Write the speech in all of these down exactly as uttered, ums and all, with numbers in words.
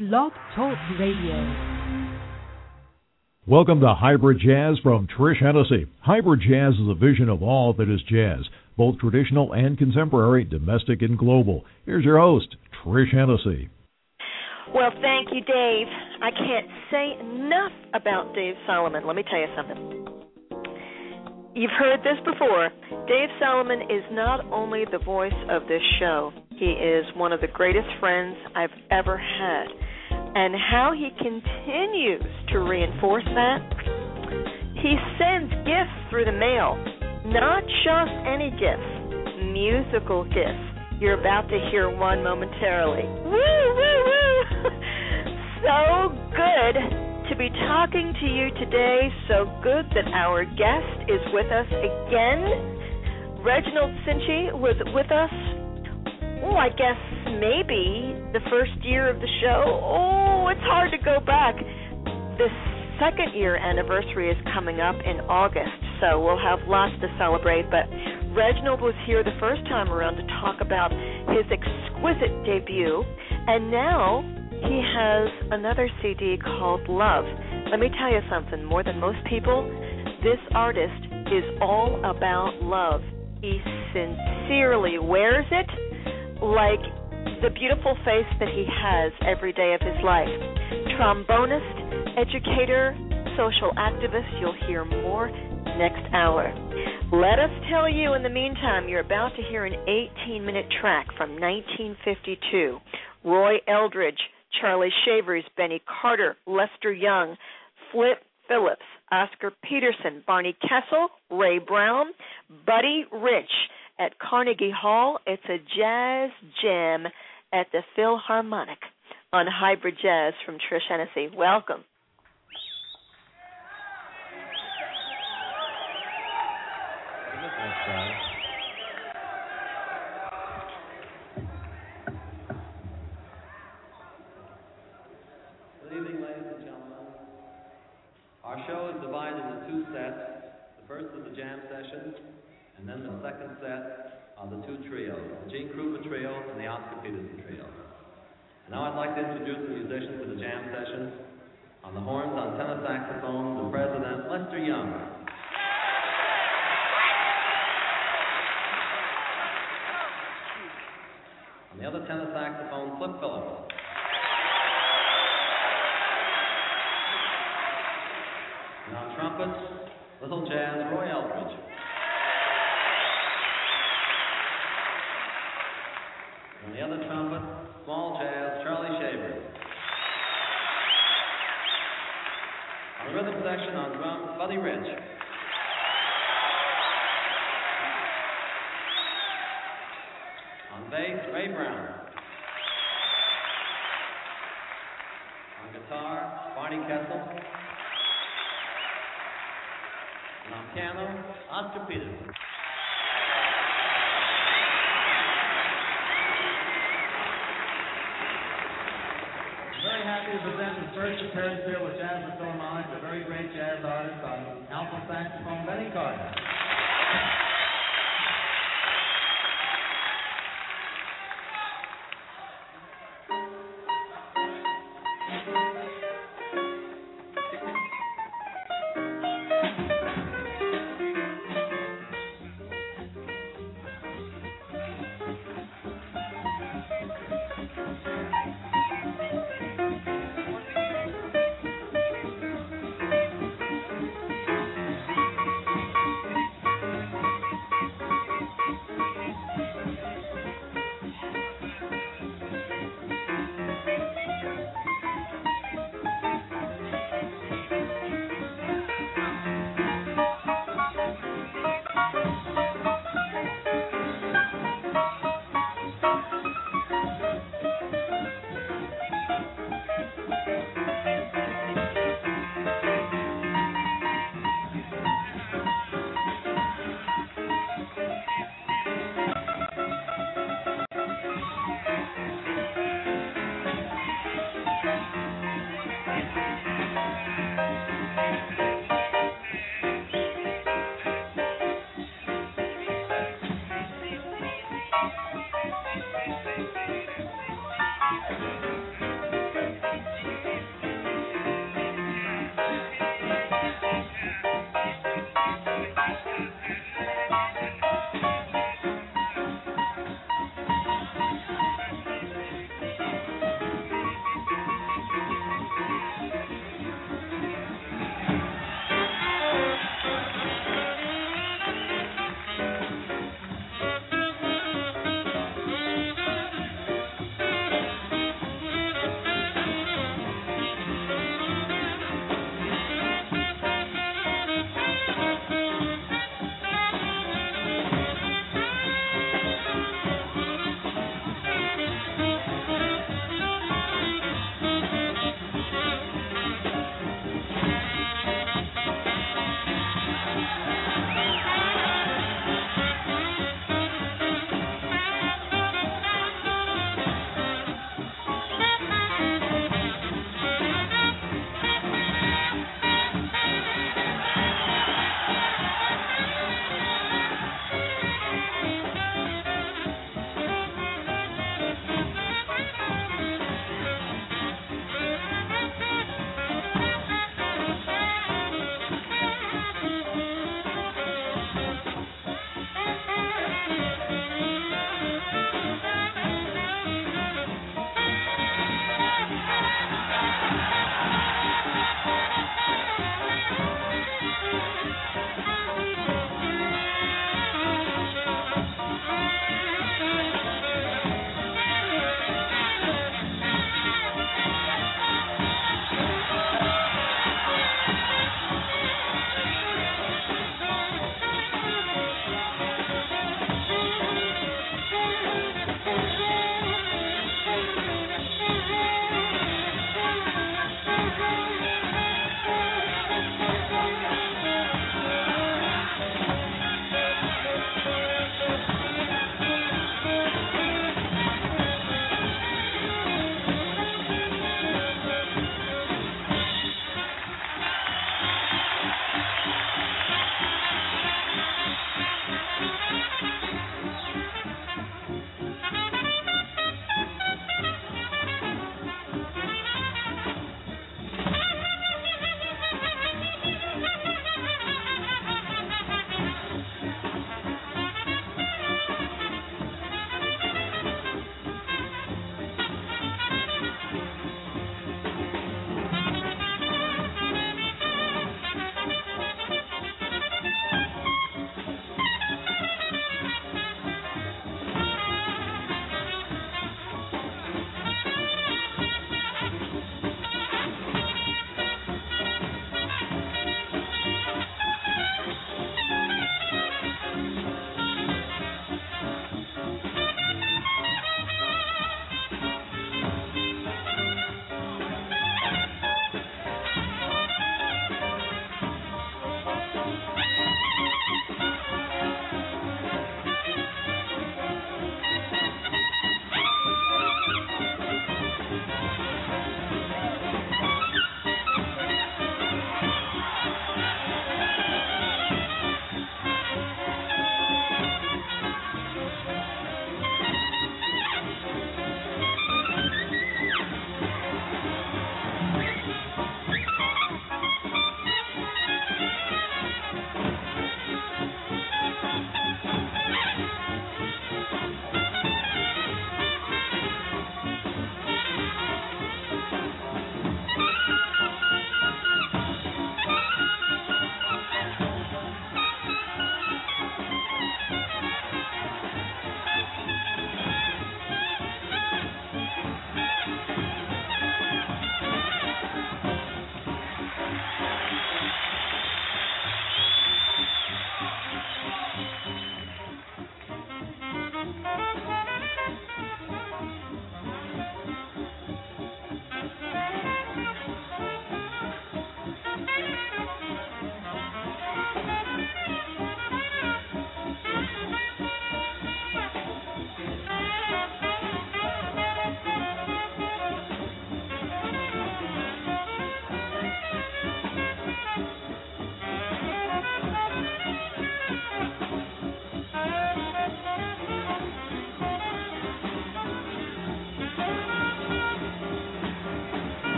Blog Talk Radio. Welcome to Hybrid Jazz from Trish Hennessy. Hybrid Jazz is a vision of all that is jazz, both traditional and contemporary, domestic and global. Here's your host, Trish Hennessy. Well, thank you, Dave. I can't say enough about Dave Solomon. Let me tell you something. You've heard this before. Dave Solomon is not only the voice of this show, he is one of the greatest friends I've ever had. And how he continues to reinforce that, he sends gifts through the mail. Not just any gifts, musical gifts. You're about to hear one momentarily. Woo, woo, woo! So good to be talking to you today. So good that our guest is with us again. Reginald Cinci was with us, oh, I guess maybe the first year of the show. Oh, it's hard to go back. The second year anniversary is coming up in August, so we'll have lots to celebrate. But Reginald was here the first time around to talk about his exquisite debut, and now he has another C D called Love. Let me tell you something, more than most people, this artist is all about love. He sincerely wears it like the beautiful face that he has every day of his life. Trombonist, educator, social activist, you'll hear more next hour. Let us tell you, in the meantime, you're about to hear an eighteen-minute track from nineteen fifty-two. Roy Eldridge, Charlie Shavers, Benny Carter, Lester Young, Flip Phillips, Oscar Peterson, Barney Kessel, Ray Brown, Buddy Rich at Carnegie Hall. It's a jazz jam at the Philharmonic on Hybrid Jazz from Trish Hennessy. Welcome. Good evening, ladies and gentlemen. Our show is divided into two sets. The first is the jam session, and then the second set are the two trios, the Gene Krupa Trio and the Oscar Peterson Trio. And now I'd like to introduce the musicians for the jam session. On the horns, on tenor saxophone, the president, Lester Young. On the other tenor saxophone, Flip Phillips. And on trumpets, little jazz, Roy Eldridge. On the other trumpet, small jazz, Charlie Shavers. On the rhythm section on drums, Buddy Rich. On bass, Ray Brown. On guitar, Barney Kessel. And on piano, Oscar Peterson. Very happy to present his first appearance here with Jazz with Philharmonic, a very great jazz artist on alto saxophone, Benny Carter.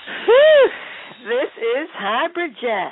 Whew. This is Hybrid Jazz.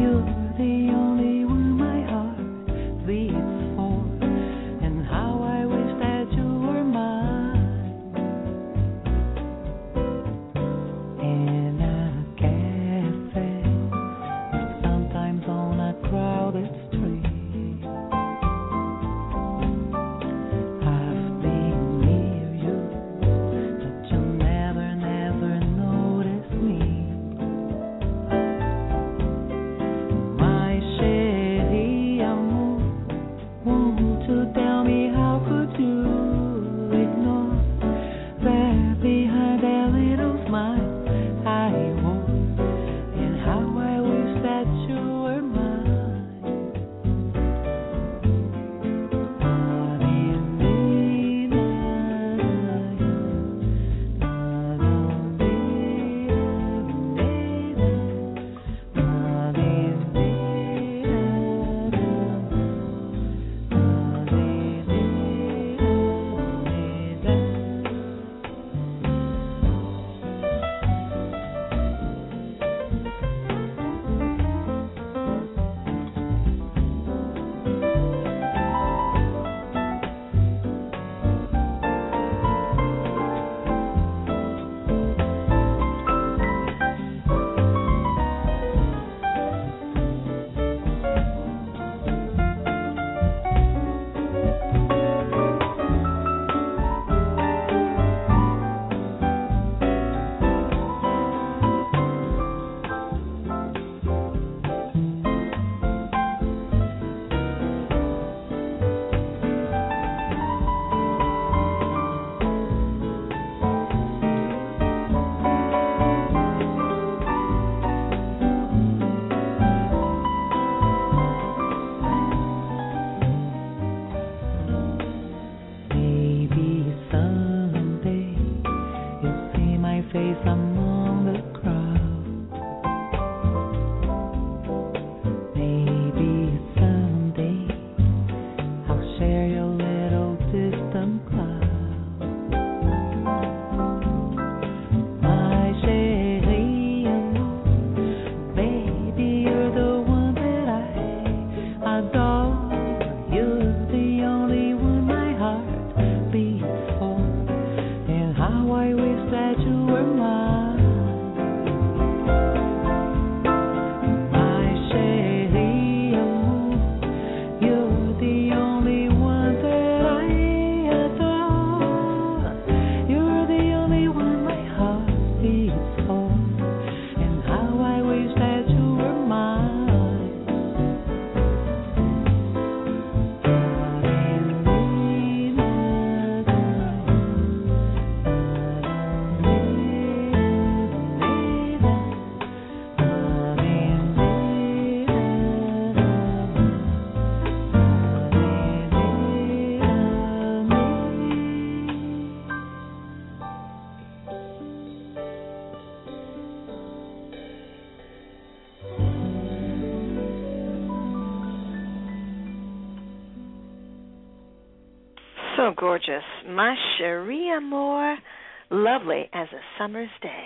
So gorgeous. Ma Cherie Amour, lovely as a summer's day.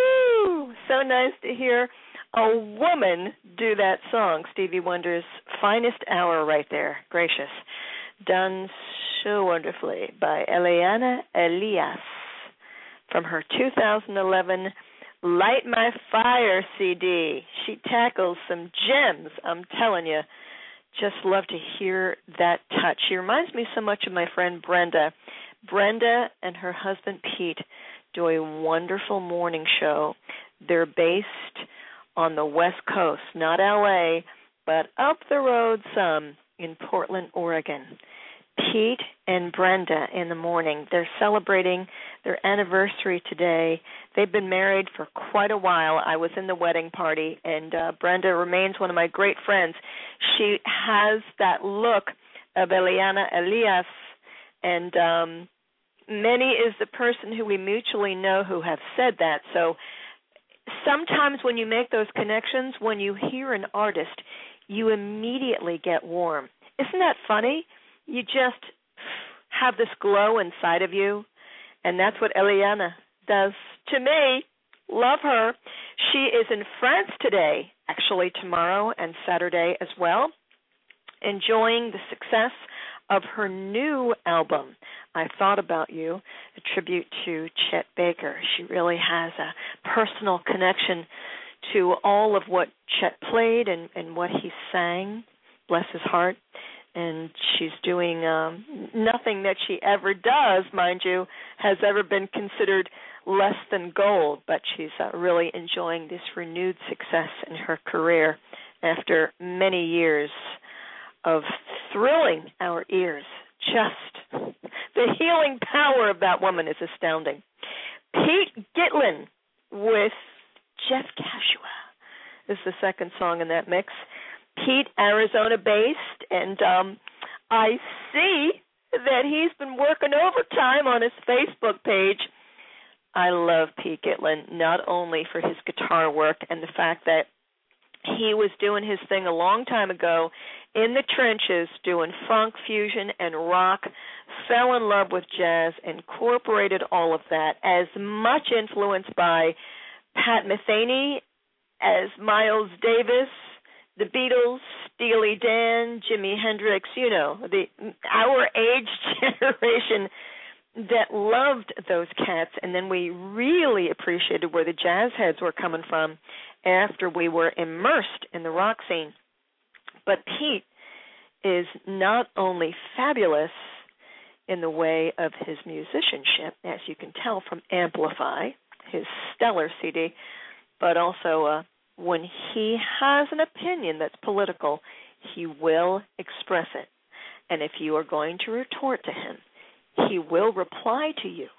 Woo! So nice to hear a woman do that song. Stevie Wonder's finest hour right there. Gracious. Done so wonderfully by Eliana Elias from her two thousand eleven Light My Fire C D. She tackles some gems, I'm telling you. Just love to hear that touch. She reminds me so much of my friend Brenda. Brenda and her husband Pete do a wonderful morning show. They're based on the West Coast, not L A, but up the road some in Portland, Oregon. Pete and Brenda in the morning. They're celebrating their anniversary today. They've been married for quite a while. I was in the wedding party, and uh, Brenda remains one of my great friends. She has that look of Eliana Elias, and um, Minnie is the person who we mutually know who have said that. So sometimes when you make those connections, when you hear an artist, you immediately get warm. Isn't that funny? You just have this glow inside of you, and that's what Eliana does to me. Love her. She is in France today, actually tomorrow and Saturday as well, enjoying the success of her new album, I Thought About You, a tribute to Chet Baker. She really has a personal connection to all of what Chet played and, and what he sang, bless his heart. And she's doing um, nothing that she ever does, mind you, has ever been considered less than gold, but she's uh, really enjoying this renewed success in her career after many years of thrilling our ears. Just the healing power of that woman is astounding. Pete Gitlin with Jeff Kashua is the second song in that mix. Pete, Arizona-based, and um, I see that he's been working overtime on his Facebook page. I love Pete Gitlin, not only for his guitar work and the fact that he was doing his thing a long time ago in the trenches, doing funk, fusion, and rock, fell in love with jazz, incorporated all of that, as much influenced by Pat Metheny as Miles Davis, the Beatles, Steely Dan, Jimi Hendrix, you know, the our age generation that loved those cats, and then we really appreciated where the jazz heads were coming from after we were immersed in the rock scene. But Pete is not only fabulous in the way of his musicianship, as you can tell from Amplify, his stellar C D, but also uh, when he has an opinion that's political, he will express it. And if you are going to retort to him, he will reply to you.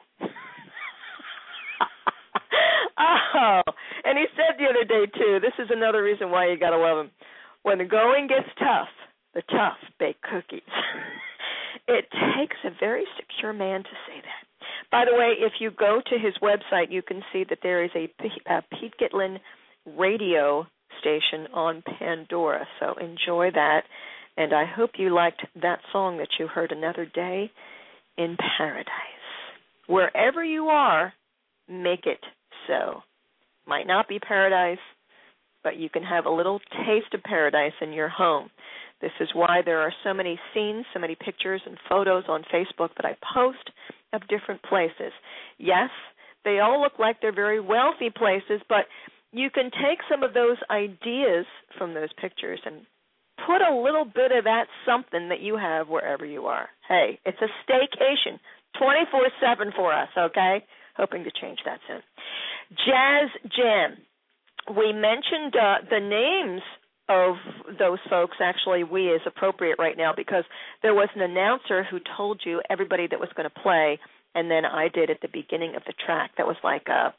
Oh, and he said the other day, too, this is another reason why you got to love him. When the going gets tough, the tough bake cookies. It takes a very secure man to say that. By the way, if you go to his website, you can see that there is a, a Pete Gitlin radio station on Pandora, so enjoy that. And I hope you liked that song that you heard, Another Day in Paradise. Wherever you are, make it so. Might not be paradise, but you can have a little taste of paradise in your home. This is why there are so many scenes, so many pictures and photos on Facebook that I post of different places. Yes, they all look like they're very wealthy places, but you can take some of those ideas from those pictures and put a little bit of that something that you have wherever you are. Hey, it's a staycation, twenty-four seven for us, okay? Hoping to change that soon. Jazz Jam. We mentioned uh, the names of those folks. Actually, we is appropriate right now because there was an announcer who told you everybody that was going to play, and then I did at the beginning of the track. That was like a,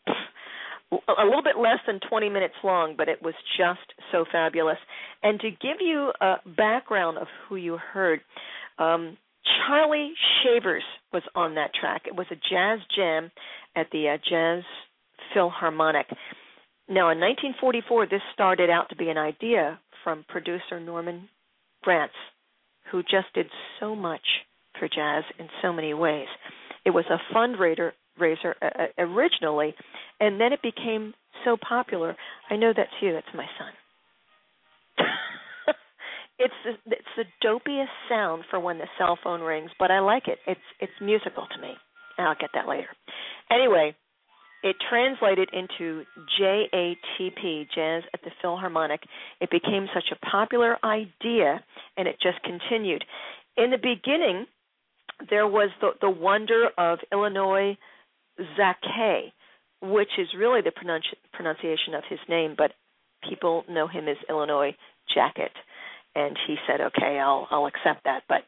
a little bit less than twenty minutes long, but it was just so fabulous. And to give you a background of who you heard, um, Charlie Shavers was on that track. It was a jazz jam at the uh, Jazz Philharmonic. Now, in nineteen forty-four, this started out to be an idea from producer Norman Granz, who just did so much for jazz in so many ways. It was a fundraiser raiser, uh, originally, and then it became so popular. I know that's you. That's my son. it's the, it's the dopiest sound for when the cell phone rings, but I like it. It's it's musical to me. I'll get that later. Anyway, it translated into J A T P, Jazz at the Philharmonic. It became such a popular idea, and it just continued. In the beginning, there was the, the wonder of Illinois Zake, which is really the pronunci- pronunciation of his name, but people know him as Illinois Jacket. And he said, okay, I'll, I'll accept that. But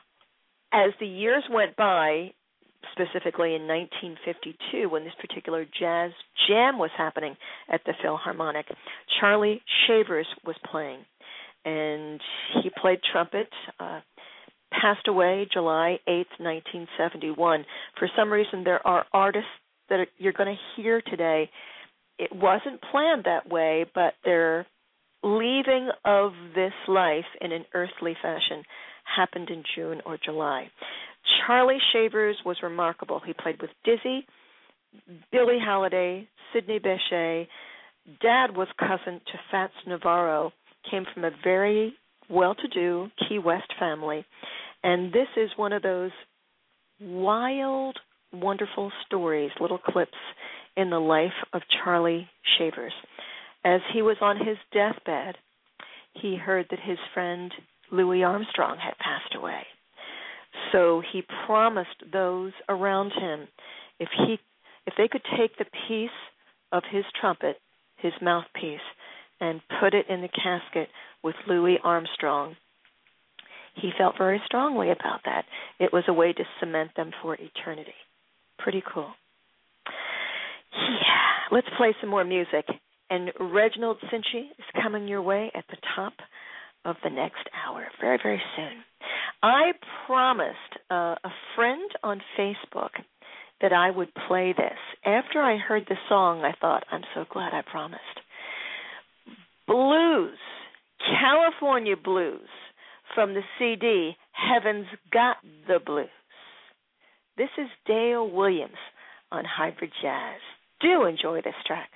as the years went by, specifically in nineteen fifty-two, when this particular jazz jam was happening at the Philharmonic, Charlie Shavers was playing, and he played trumpet, uh, passed away July eighth, nineteen seventy-one. For some reason, there are artists that you're going to hear today. It wasn't planned that way, but their leaving of this life in an earthly fashion happened in June or July. Charlie Shavers was remarkable. He played with Dizzy, Billie Holiday, Sidney Bechet, dad was cousin to Fats Navarro, came from a very well-to-do Key West family, and this is one of those wild, wonderful stories, little clips in the life of Charlie Shavers. As he was on his deathbed, he heard that his friend Louis Armstrong had passed away. So he promised those around him if he if they could take the piece of his trumpet, his mouthpiece, and put it in the casket with Louis Armstrong. He felt very strongly about that. It was a way to cement them for eternity. Pretty cool. Yeah, let's play some more music. And Reginald Cinci is coming your way at the top of the next hour, very, very soon. I promised uh, a friend on Facebook that I would play this. After I heard the song, I thought, I'm so glad I promised. Blues, California Blues, from the C D, Heaven's Got the Blues. This is Dale Williams on Hybrid Jazz. Do enjoy this track.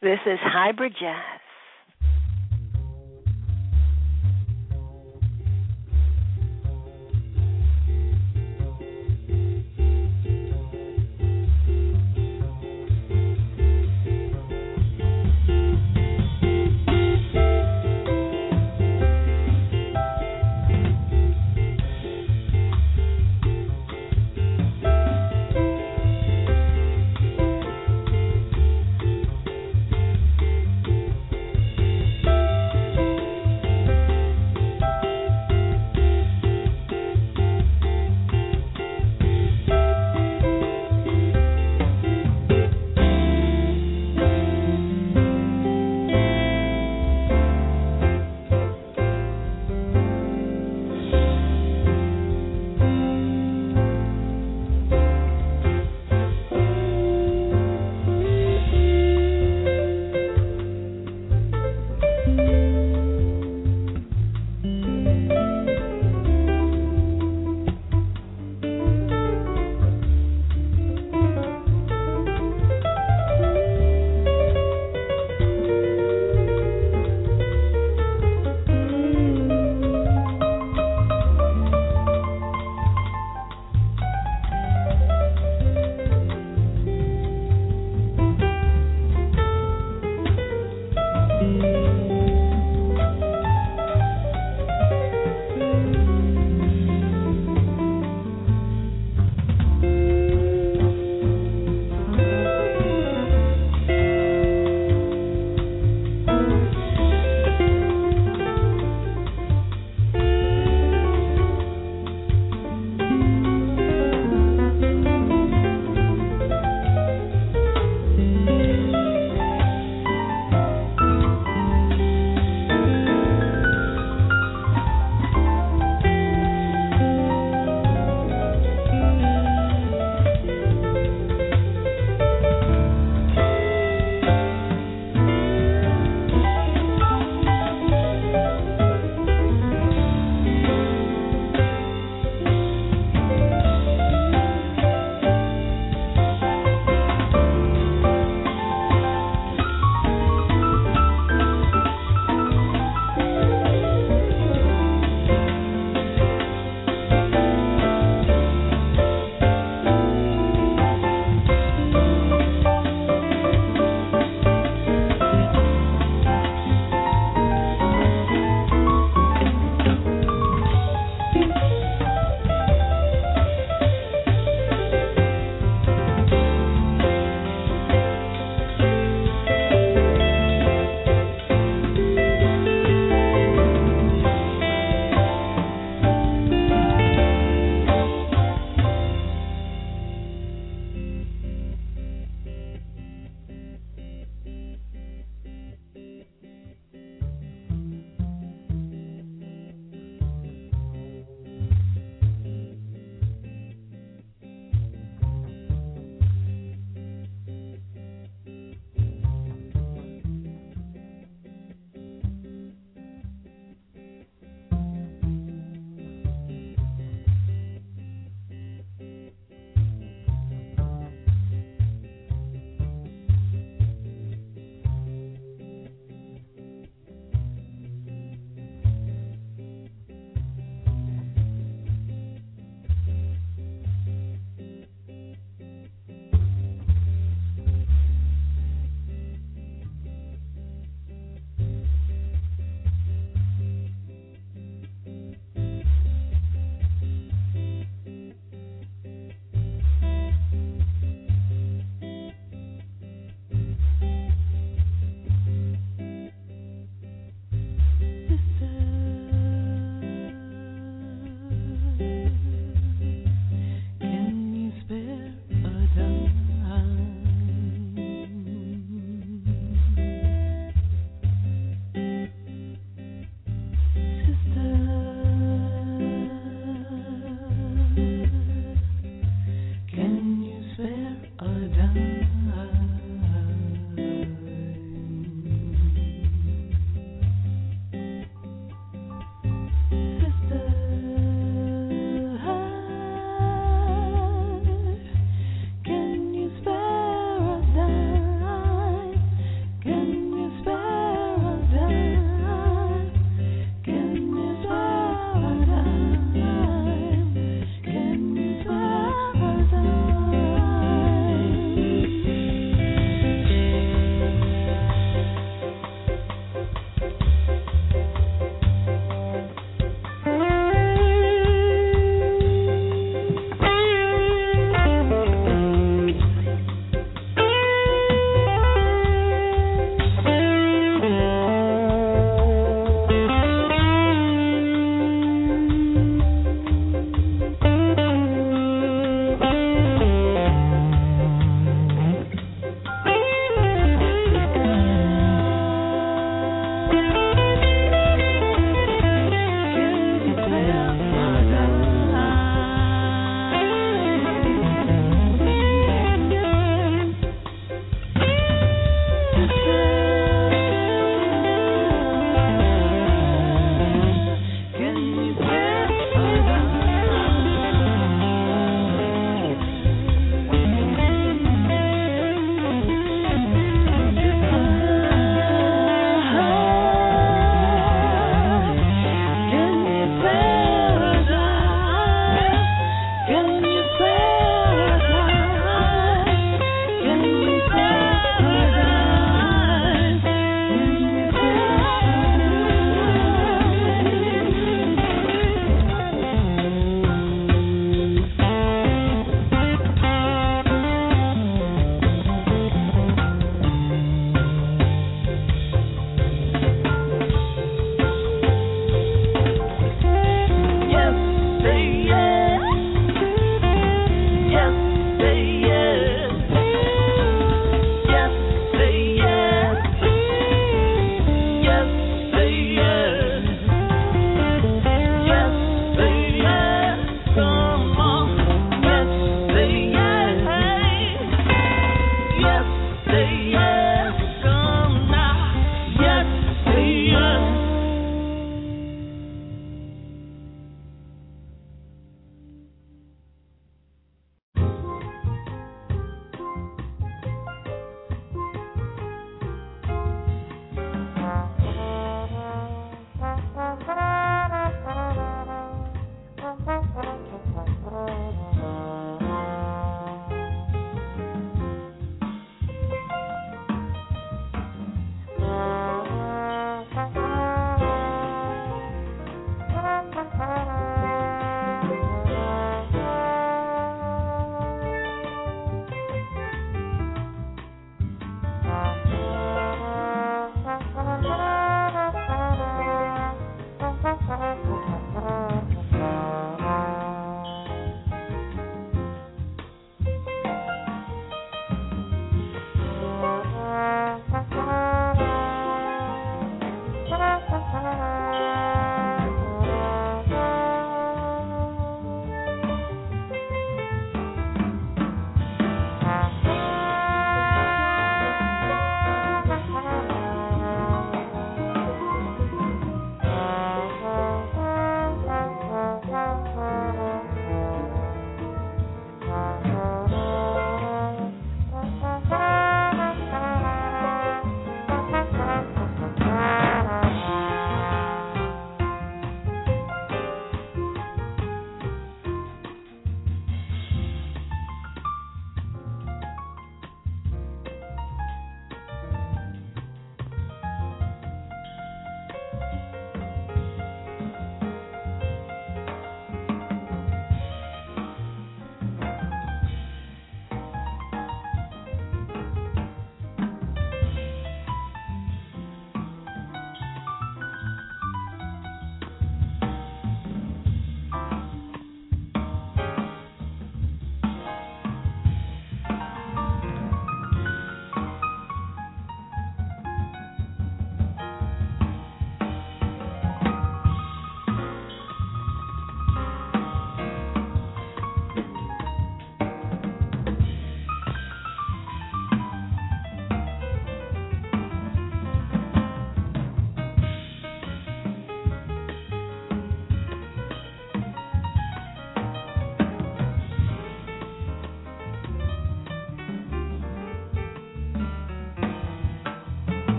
This is Hybrid Jazz.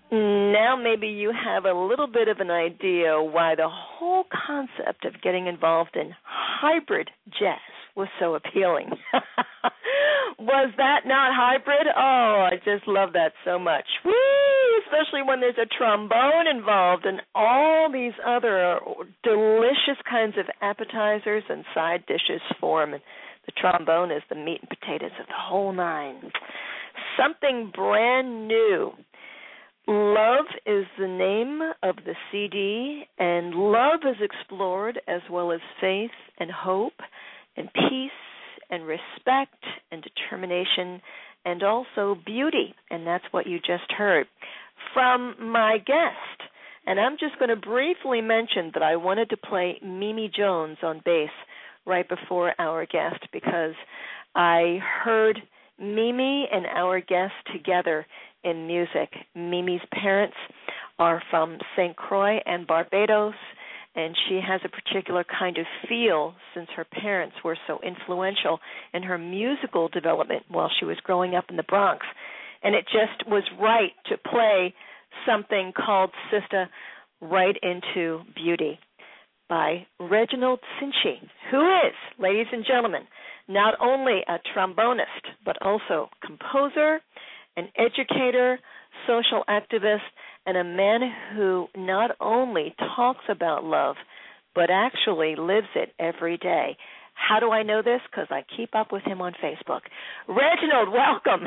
Now maybe you have a little bit of an idea why the whole concept of getting involved in hybrid jazz was so appealing. Was that not hybrid? Oh, I just love that so much. Woo! Especially when there's a trombone involved and all these other delicious kinds of appetizers and side dishes form. And the trombone is the meat and potatoes of the whole nine. Something brand new. Love is the name of the C D, and love is explored as well as faith and hope and peace and respect and determination and also beauty, and that's what you just heard from my guest. And I'm just going to briefly mention that I wanted to play Mimi Jones on bass right before our guest because I heard Mimi and our guest together in music. Mimi's parents are from Saint Croix and Barbados, and she has a particular kind of feel since her parents were so influential in her musical development while she was growing up in the Bronx. And it just was right to play something called Sister Right Into Beauty by Reginald Cinci, who is, ladies and gentlemen, not only a trombonist, but also composer, an educator, social activist, and a man who not only talks about love, but actually lives it every day. How do I know this? Because I keep up with him on Facebook. Reginald, welcome.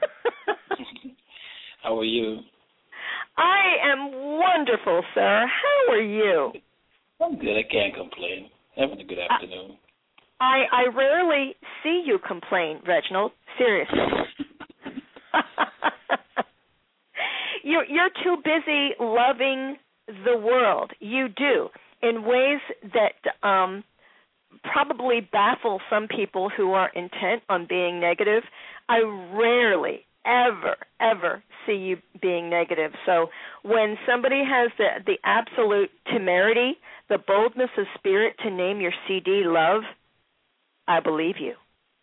How are you? I am wonderful, sir. How are you? I'm good. I can't complain. Having a good afternoon. I, I rarely see you complain, Reginald. Seriously. you're, you're too busy loving the world. You do, in ways that um, probably baffle some people who are intent on being negative. I rarely, ever, ever see you being negative. So when somebody has the, the absolute temerity, the boldness of spirit to name your C D Love, I believe you.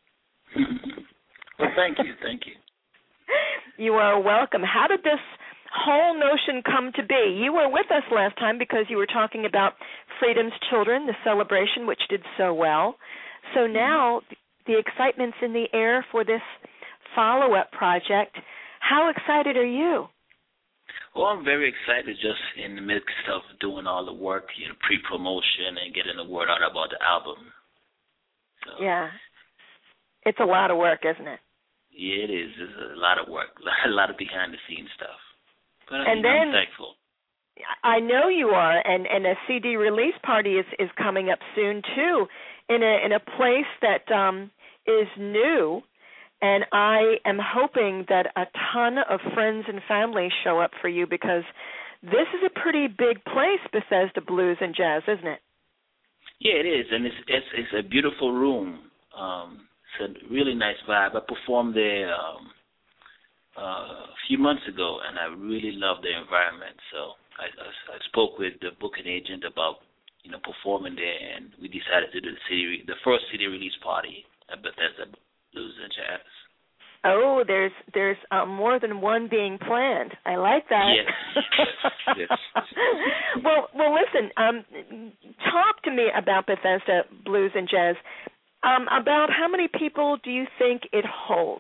Well, thank you, thank you. You are welcome. How did this whole notion come to be? You were with us last time because you were talking about Freedom's Children, the celebration, which did so well. So now the excitement's in the air for this follow-up project. How excited are you? Well, I'm very excited just in the midst of doing all the work, you know, pre-promotion and getting the word out about the album. So, yeah. It's a lot of work, isn't it? Yeah, it is. It's a lot of work, a lot of behind-the-scenes stuff. But I and mean, then, I'm thankful. I know you are, and, and a C D release party is, is coming up soon, too, in a in a place that um, is new, and I am hoping that a ton of friends and family show up for you because this is a pretty big place, Bethesda Blues and Jazz, isn't it? Yeah, it is, and it's it's, it's a beautiful room. Um, it's a really nice vibe. I performed there um, uh, a few months ago, and I really love the environment. So I, I, I spoke with the booking agent about, you know, performing there, and we decided to do the city, the first C D release party at Bethesda Blues and Jazz. Oh, there's there's uh, more than one being planned. I like that. Yes. yes. well, well, listen. Um, talk to me about Bethesda Blues and Jazz. Um, about how many people do you think it holds?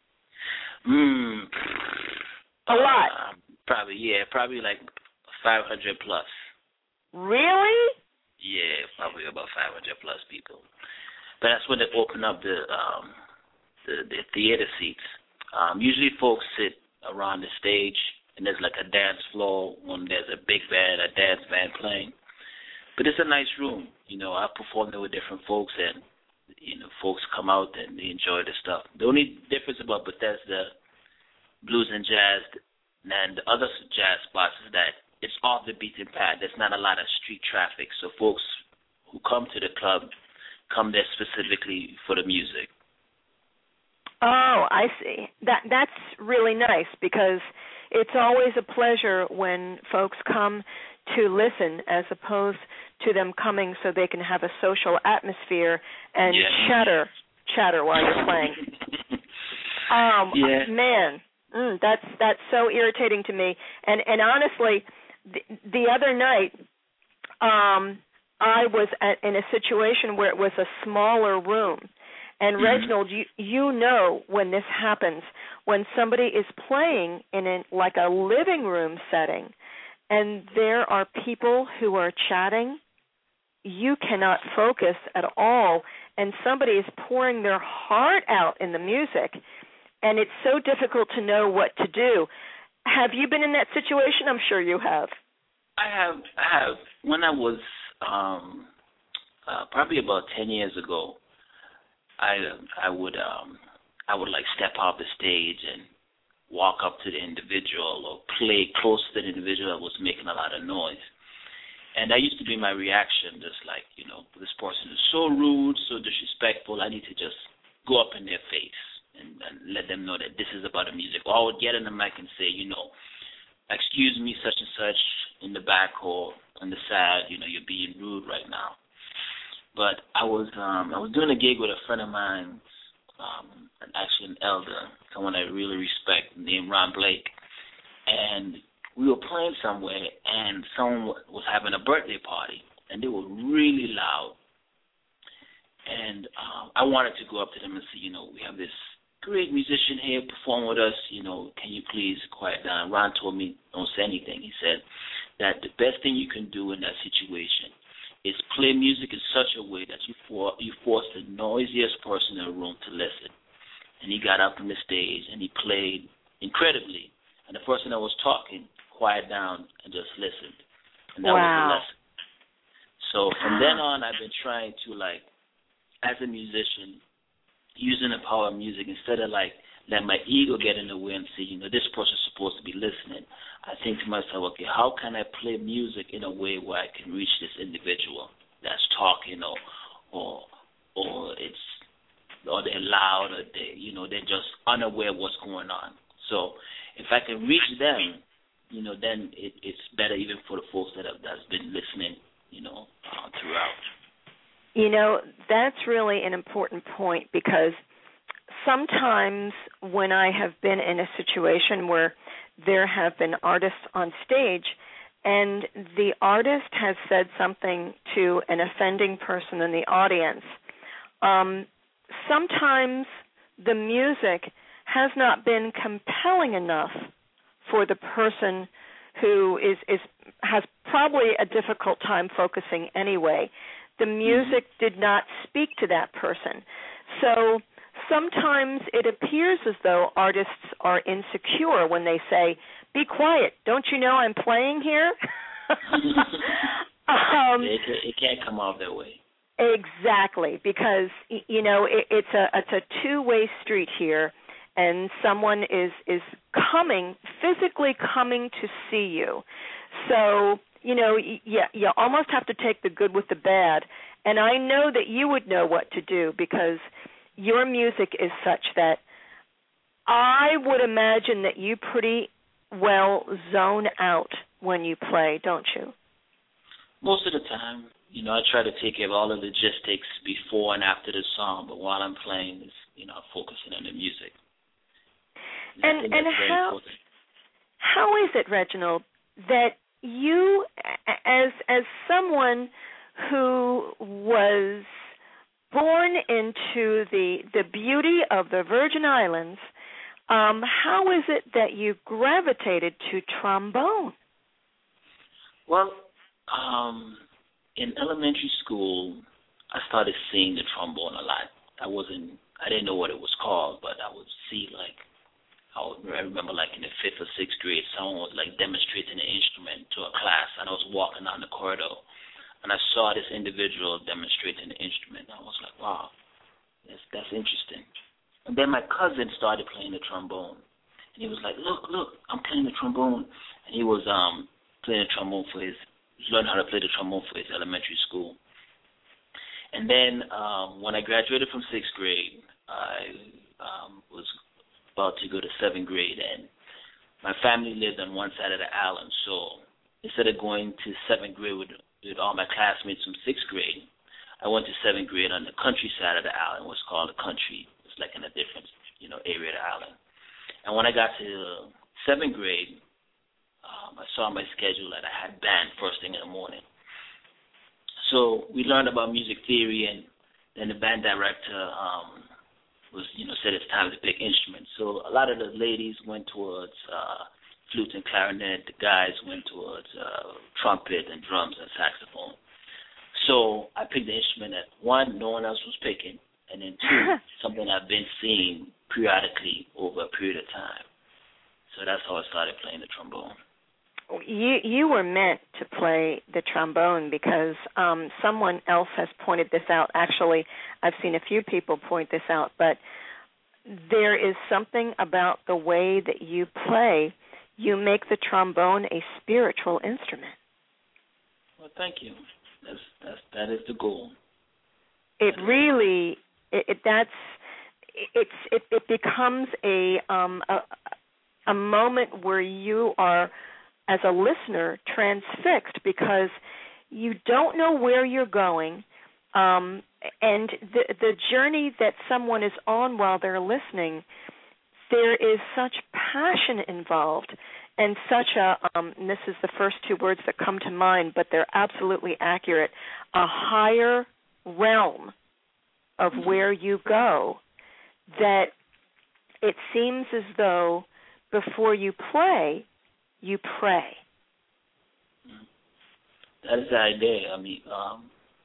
Mm, A lot. Uh, probably, yeah, probably like five hundred plus. Really? Yeah, probably about five hundred plus people. But that's when they open up the um, the, the theater seats. Um, usually folks sit around the stage, and there's like a dance floor when there's a big band, a dance band playing. But it's a nice room. You know, I perform there with different folks, and, you know, folks come out and they enjoy the stuff. The only difference about Bethesda Blues and Jazz and the other jazz spots is that it's off the beaten path. There's not a lot of street traffic, so folks who come to the club come there specifically for the music. Oh, I see. That that's really nice because it's always a pleasure when folks come to listen as opposed to them coming so they can have a social atmosphere and yes. chatter chatter while you're playing. um, yeah. Man, Mm, that's that's so irritating to me. And and honestly, the, the other night, um, I was at, in a situation where it was a smaller room. And mm-hmm. Reginald, you you know when this happens, when somebody is playing in a, like a living room setting, and there are people who are chatting, you cannot focus at all, and somebody is pouring their heart out in the music, and it's so difficult to know what to do. Have you been in that situation? I'm sure you have. I have. I have. When I was um, uh, probably about ten years ago, I I would um I would like step off the stage and walk up to the individual or play close to the individual that was making a lot of noise. And that used to be my reaction, just like, you know, this person is so rude, so disrespectful, I need to just go up in their face and, and let them know that this is about the music. Or I would get in the mic and say, you know, excuse me, such and such in the back or on the side, you know, you're being rude right now. But I was um, I was doing a gig with a friend of mine, um, actually an elder, someone I really respect, named Ron Blake, and we were playing somewhere, and someone was having a birthday party, and they were really loud. And um, I wanted to go up to them and say, you know, we have this great musician here performing with us, you know, can you please quiet down? Ron told me, don't say anything. He said that the best thing you can do in that situation is play music in such a way that you for, you force the noisiest person in the room to listen. And he got up on the stage and he played incredibly. And the person that was talking quiet down and just listened. And that wow. was the lesson. So from then on, I've been trying to, like, as a musician, using the power of music, instead of, like, let my ego get in the way and say, you know, this person's supposed to be listening, I think to myself, okay, how can I play music in a way where I can reach this individual that's talking or or or it's or they're loud or they you know they're just unaware of what's going on. So if I can reach them, you know, then it, it's better even for the folks that have that's been listening, you know, uh, throughout. You know, that's really an important point, because sometimes when I have been in a situation where there have been artists on stage and the artist has said something to an offending person in the audience, um, sometimes the music has not been compelling enough for the person who is, is has probably a difficult time focusing anyway. The music did not speak to that person. So sometimes it appears as though artists are insecure when they say, be quiet, don't you know I'm playing here? um, it, it can't come off that way. Exactly, because, you know, it, it's a it's a two-way street here, and someone is, is coming, physically coming to see you. So, you know, you, you almost have to take the good with the bad. And I know that you would know what to do, because your music is such that I would imagine that you pretty well zone out when you play, don't you? Most of the time. You know, I try to take care of all the logistics before and after the song, but while I'm playing, it's, you know, focusing on the music. And and how important. How is it, Reginald, that you, as as someone who was born into the the beauty of the Virgin Islands, um, how is it that you gravitated to trombone? Well, um, in elementary school, I started seeing the trombone a lot. I wasn't, I didn't know what it was called, but I would see, like, I, would, I remember, like, in the fifth or sixth grade, someone was, like, demonstrating an instrument to a class, and I was walking down the corridor, and I saw this individual demonstrating the instrument, and I was like, wow, that's, that's interesting. And then my cousin started playing the trombone, and he was like, look, look, I'm playing the trombone, and he was um playing the trombone for his, learned how to play the trombone for his elementary school. And then um, when I graduated from sixth grade, I um, was about to go to seventh grade, and my family lived on one side of the island. So instead of going to seventh grade with, with all my classmates from sixth grade, I went to seventh grade on the country side of the island, what's called the country. It's like in a different, you know, area of the island. And when I got to seventh grade, um, I saw my schedule that I had band first thing in the morning. So we learned about music theory, and then the band director um, was, you know, said it's time to pick instruments. So a lot of the ladies went towards uh, flute and clarinet. The guys went towards uh, trumpet and drums and saxophone. So I picked the instrument that, one, no one else was picking, and then two, something I've been seeing periodically over a period of time. So that's how I started playing the trombone. You you were meant to play the trombone because um, someone else has pointed this out. Actually, I've seen a few people point this out, but there is something about the way that you play. You make the trombone a spiritual instrument. Well, thank you. That's that's that is the goal. It really it, it that's it's it, it becomes a um a, a moment where you are, as a listener, transfixed because you don't know where you're going, um, and the the journey that someone is on while they're listening, there is such passion involved and such a, um, and this is the first two words that come to mind, but they're absolutely accurate, a higher realm of where you go, that it seems as though before you play, you pray. That is the idea. I mean, um,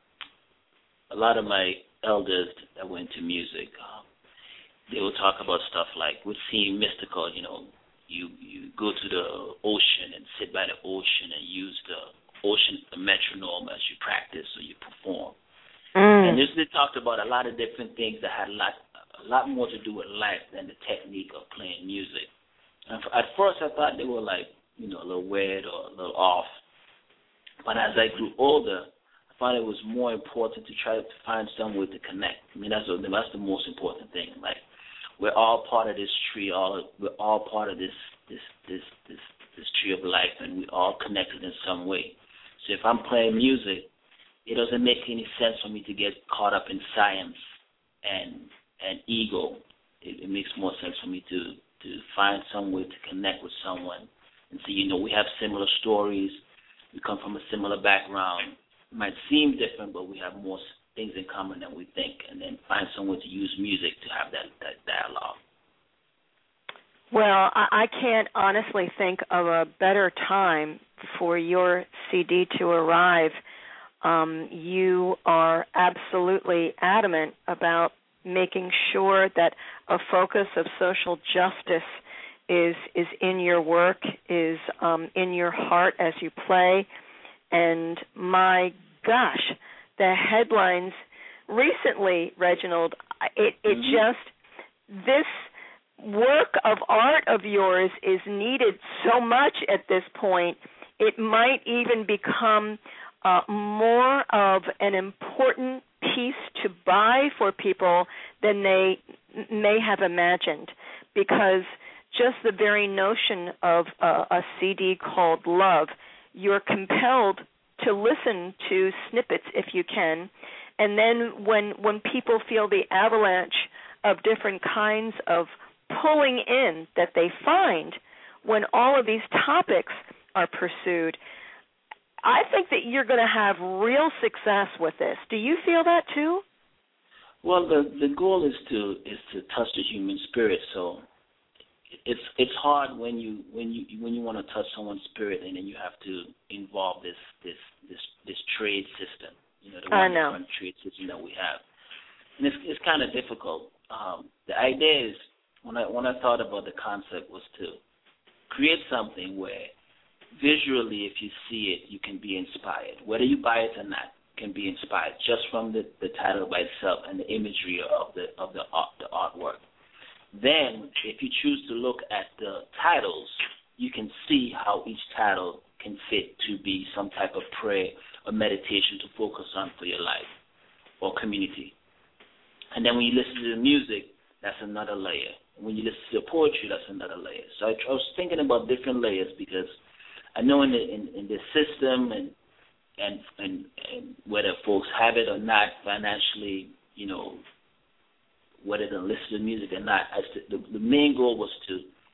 a lot of my elders that went to music, um, they will talk about stuff like, would seem mystical, you know, you, you go to the ocean and sit by the ocean and use the ocean, the metronome as you practice or you perform. Mm. And this, they talked about a lot of different things that had a lot, a lot more to do with life than the technique of playing music. And for, at first I thought they were like, you know, a little weird or a little off. But as I grew older, I found it was more important to try to find some way to connect. I mean, that's, a, that's the most important thing. Like, we're all part of this tree. All we're all part of this this this this this tree of life, and we're all connected in some way. So if I'm playing music, it doesn't make any sense for me to get caught up in science and and ego. It, it makes more sense for me to to find some way to connect with someone and say, you know, we have similar stories. We come from a similar background. It might seem different, but we have more things in common than we think, and then find someone to use music to have that, that dialogue. Well, I, I can't honestly think of a better time for your C D to arrive. Um, you are absolutely adamant about making sure that a focus of social justice is is in your work, is um, in your heart as you play. And my gosh, the headlines recently, Reginald, it, it mm-hmm. just, this work of art of yours is needed so much at this point, it might even become uh, more of an important piece to buy for people than they may have imagined, because just the very notion of uh, a C D called Love, you're compelled to listen to snippets if you can, and then when when people feel the avalanche of different kinds of pulling in that they find when all of these topics are pursued, I think that you're going to have real success with this. Do you feel that too? Well, the the goal is to is to touch the human spirit. So it's it's hard when you when you when you want to touch someone's spirit, and then you have to involve this this this this trade system. You know, the I know. one trade system that we have, and it's it's kind of difficult. Um, the idea is, when I when I thought about the concept, was to create something where visually, if you see it, you can be inspired. Whether you buy it or not, can be inspired just from the, the title by itself and the imagery of the of the art, the artwork. Then, if you choose to look at the titles, you can see how each title can fit to be some type of prayer or meditation to focus on for your life or community. And then when you listen to the music, that's another layer. When you listen to the poetry, that's another layer. So I, I was thinking about different layers, because I know in the in, in the system and, and and and whether folks have it or not financially, you know, whether they listen to music or not, I, the, the main goal was to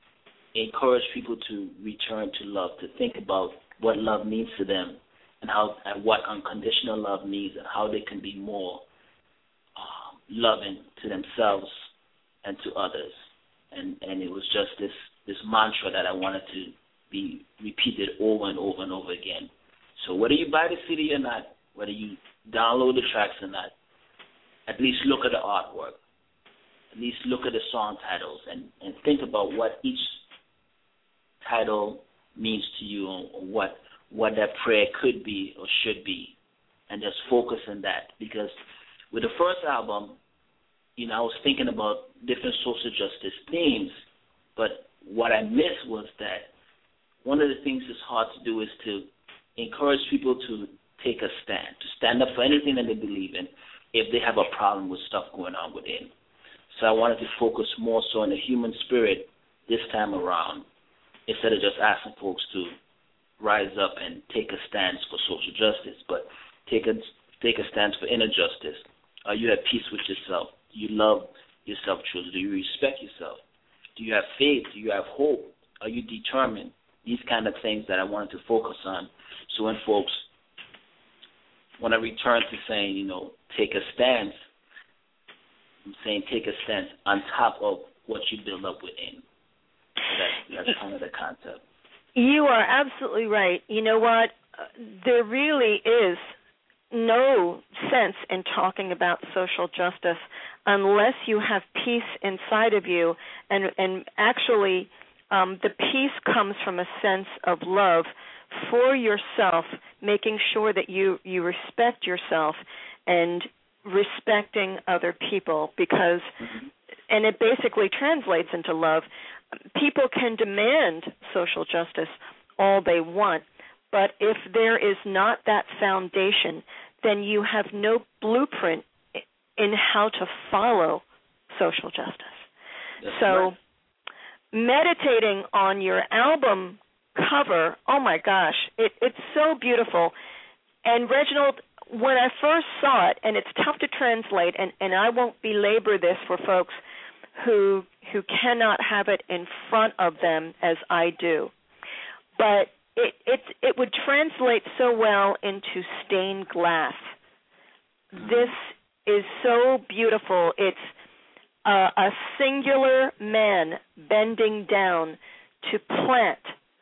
encourage people to return to love, to think about what love means to them and how and what unconditional love means and how they can be more um, loving to themselves and to others. And and it was just this, this mantra that I wanted to be repeated over and over and over again. So whether you buy the C D or not, whether you download the tracks or not, at least look at the artwork. At least look at the song titles and, and think about what each title means to you or what what that prayer could be or should be, and just focus on that. Because with the first album, you know, I was thinking about different social justice themes, but what I missed was that one of the things that's hard to do is to encourage people to take a stand, to stand up for anything that they believe in if they have a problem with stuff going on within. So I wanted to focus more so on the human spirit this time around, instead of just asking folks to rise up and take a stance for social justice, but take a take a stance for inner justice. Are you at peace with yourself? Do you love yourself truly? Do you respect yourself? Do you have faith? Do you have hope? Are you determined? These kind of things that I wanted to focus on. So when folks, when I return to saying, you know, take a stance, I'm saying take a stance on top of what you build up within. So that's, that's kind of the concept. You are absolutely right. You know what? There really is no sense in talking about social justice unless you have peace inside of you, and and actually um, the peace comes from a sense of love for yourself, making sure that you, you respect yourself and respecting other people, because, and it basically translates into love. People can demand social justice all they want, but if there is not that foundation, then you have no blueprint in how to follow social justice. That's so right. Meditating on your album cover, oh my gosh, it, it's so beautiful. And Reginald, when I first saw it, and it's tough to translate, and, and I won't belabor this for folks who who cannot have it in front of them as I do, but it it it would translate so well into stained glass. This is so beautiful. It's a, a singular man bending down to plant,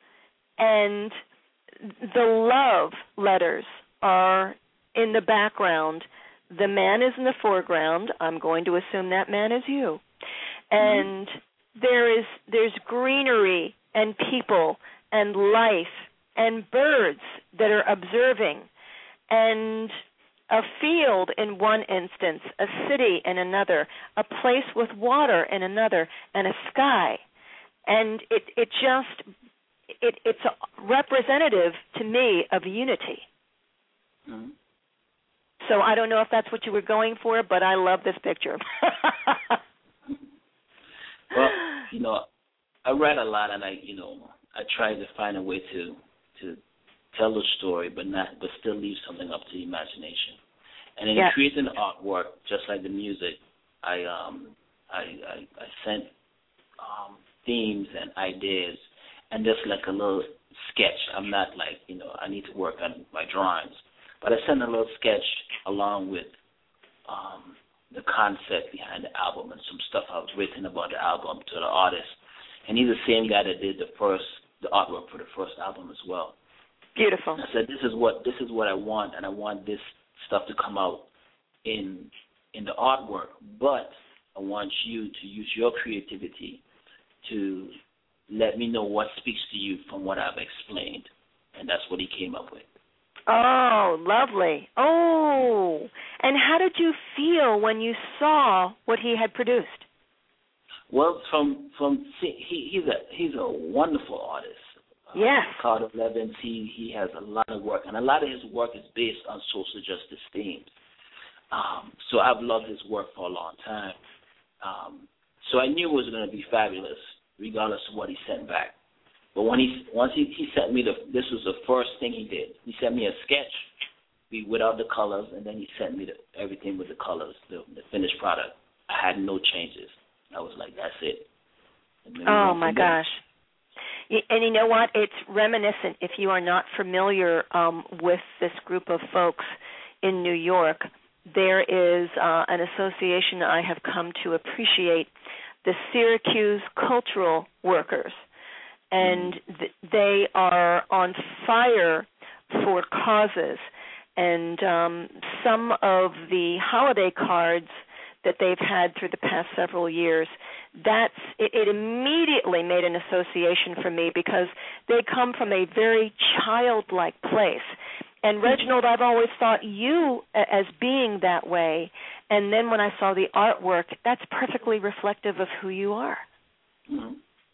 and the love letters are in the background. The man is in the foreground. I'm going to assume that man is you. And mm-hmm. there is there's greenery and people and life and birds that are observing, and a field in one instance, a city in another, a place with water in another, and a sky. And it it just it it's representative to me of unity. Mm-hmm. So I don't know if that's what you were going for, but I love this picture. Well, you know, I read a lot, and I, you know, I tried to find a way to to tell the story, but not, but still leave something up to the imagination. And in yeah. creating the artwork, just like the music, I um I I, I sent um, themes and ideas, and just like a little sketch. I'm not like, you know, I need to work on my drawings, but I sent a little sketch along with um, the concept behind the album and some stuff I've written about the album to the artist. And he's the same guy that did the first, the artwork for the first album as well. Beautiful. And I said, this is what this is what I want, and I want this stuff to come out in in the artwork. But I want you to use your creativity to let me know what speaks to you from what I've explained. And that's what he came up with. Oh, lovely. Oh, and how did you feel when you saw what he had produced? Well, from from he he's a he's a wonderful artist. Yes. Uh, Carter Levins, he he has a lot of work, and a lot of his work is based on social justice themes. Um, so I've loved his work for a long time. Um, so I knew it was going to be fabulous, regardless of what he sent back. But when he once he, he sent me the this was the first thing he did. He sent me a sketch without the colors, and then he sent me the, everything with the colors, the, the finished product. I had no changes. I was like, that's it. Oh my gosh, And you know what? It's reminiscent, if you are not familiar um, with this group of folks in New York, there is uh, an association I have come to appreciate, the Syracuse Cultural Workers. And th- they are on fire for causes. And um, some of the holiday cards that they've had through the past several years, that's it, it immediately made an association for me because they come from a very childlike place. And Reginald, I've always thought you as being that way, and then when I saw the artwork, that's perfectly reflective of who you are. Mm-hmm.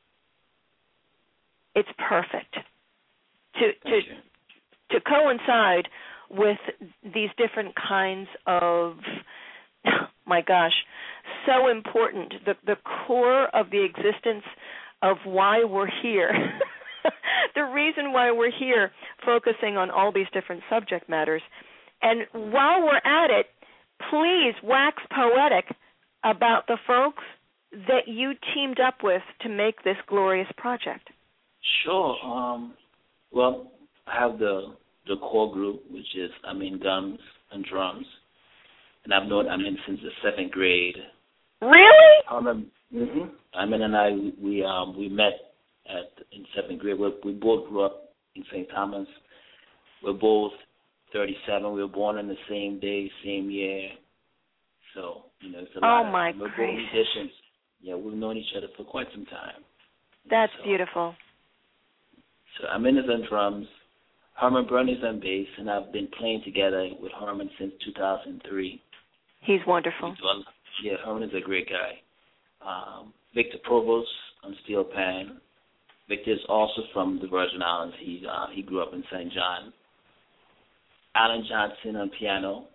It's perfect. To to to coincide with these different kinds of, my gosh, so important, the the core of the existence of why we're here. The reason why we're here, focusing on all these different subject matters. And while we're at it, please wax poetic about the folks that you teamed up with to make this glorious project. Sure. Um, well, I have the the core group, which is I'm in Gums and Drums, and I've known I'm in since the seventh grade. Really? I remember. Mm-hmm. Amin and I we um we met at in seventh grade. We, we both grew up in Saint Thomas. We're both thirty-seven. We were born on the same day, same year. So you know, it's a lot. Oh my of, we're gracious. both musicians. Yeah, we've known each other for quite some time. That's so, beautiful. So Amin is on drums, Herman Byrne is on bass, and I've been playing together with Herman since two thousand three. He's wonderful. Well, yeah, Herman is a great guy. Um, Victor Provost on steel pan. Victor is also from the Virgin Islands. He uh, he grew up in Saint John. Alan Johnson on piano.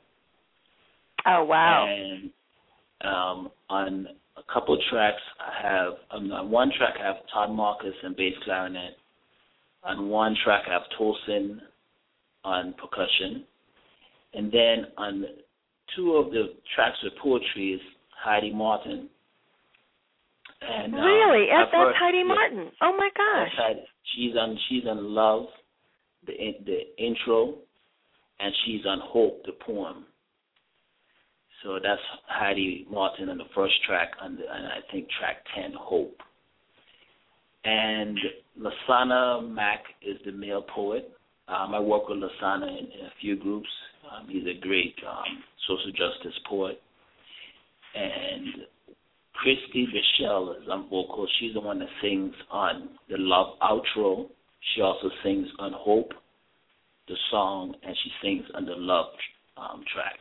Oh wow! And um, on a couple of tracks, I have um, on one track I have Todd Marcus on bass clarinet. On one track I have Tolson on percussion, and then on two of the tracks with poetry is Heidi Martin. And, um, really? Yes, I've that's heard, Heidi yeah, Martin. Oh my gosh! Heidi. She's on she's on Love, the the intro, and she's on Hope, the poem. So that's Heidi Martin on the first track, on the, and I think track ten, Hope. And Lasana Mack is the male poet. Um, I work with Lasana in, in a few groups. Um, he's a great um, social justice poet. And Christy Michelle is on vocals. She's the one that sings on the Love outro. She also sings on Hope, the song, and she sings on the Love um, track.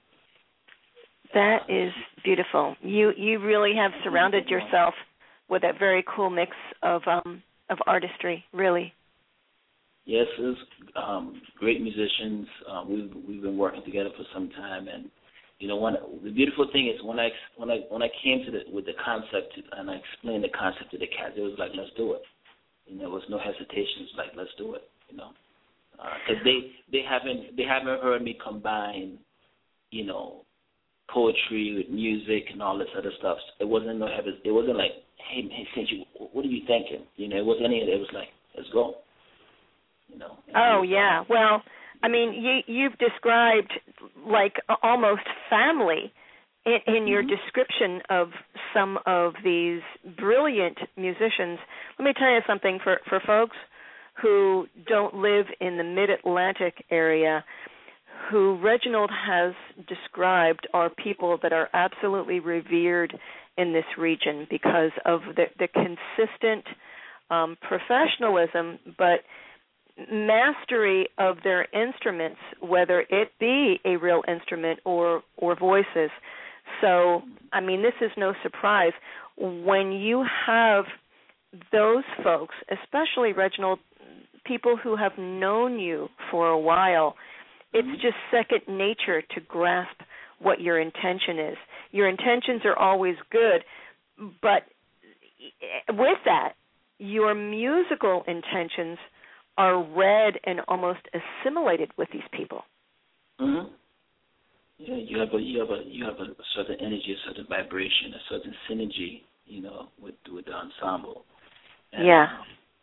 That is beautiful. You you really have surrounded yourself with a very cool mix of um, of artistry, really. Yes, it's um, great musicians. Uh, we've we've been working together for some time, and you know, one the beautiful thing is when I when I when I came to the with the concept and I explained the concept to the cats, it was like, let's do it. You know, there was no hesitation. It's like, let's do it. You know, because uh, they they haven't they haven't heard me combine, you know, poetry with music and all this other stuff. It wasn't no heavy. It wasn't like, hey, hey, Cindy, what are you thinking? You know, it wasn't any of it. It was like, let's go. You know. Oh yeah. Well, I mean, you you've described like almost family in, in your mm-hmm. description of some of these brilliant musicians. Let me tell you something for for folks who don't live in the Mid-Atlantic area, who Reginald has described are people that are absolutely revered in this region because of the, the consistent um, professionalism, but mastery of their instruments, whether it be a real instrument or, or voices. So, I mean, this is no surprise. When you have those folks, especially, Reginald, people who have known you for a while, it's just second nature to grasp what your intention is. Your intentions are always good, but with that, your musical intentions are read and almost assimilated with these people. Mm-hmm. Yeah, you have a you have a you have a certain energy, a certain vibration, a certain synergy, you know, with with the ensemble. And, yeah. Um,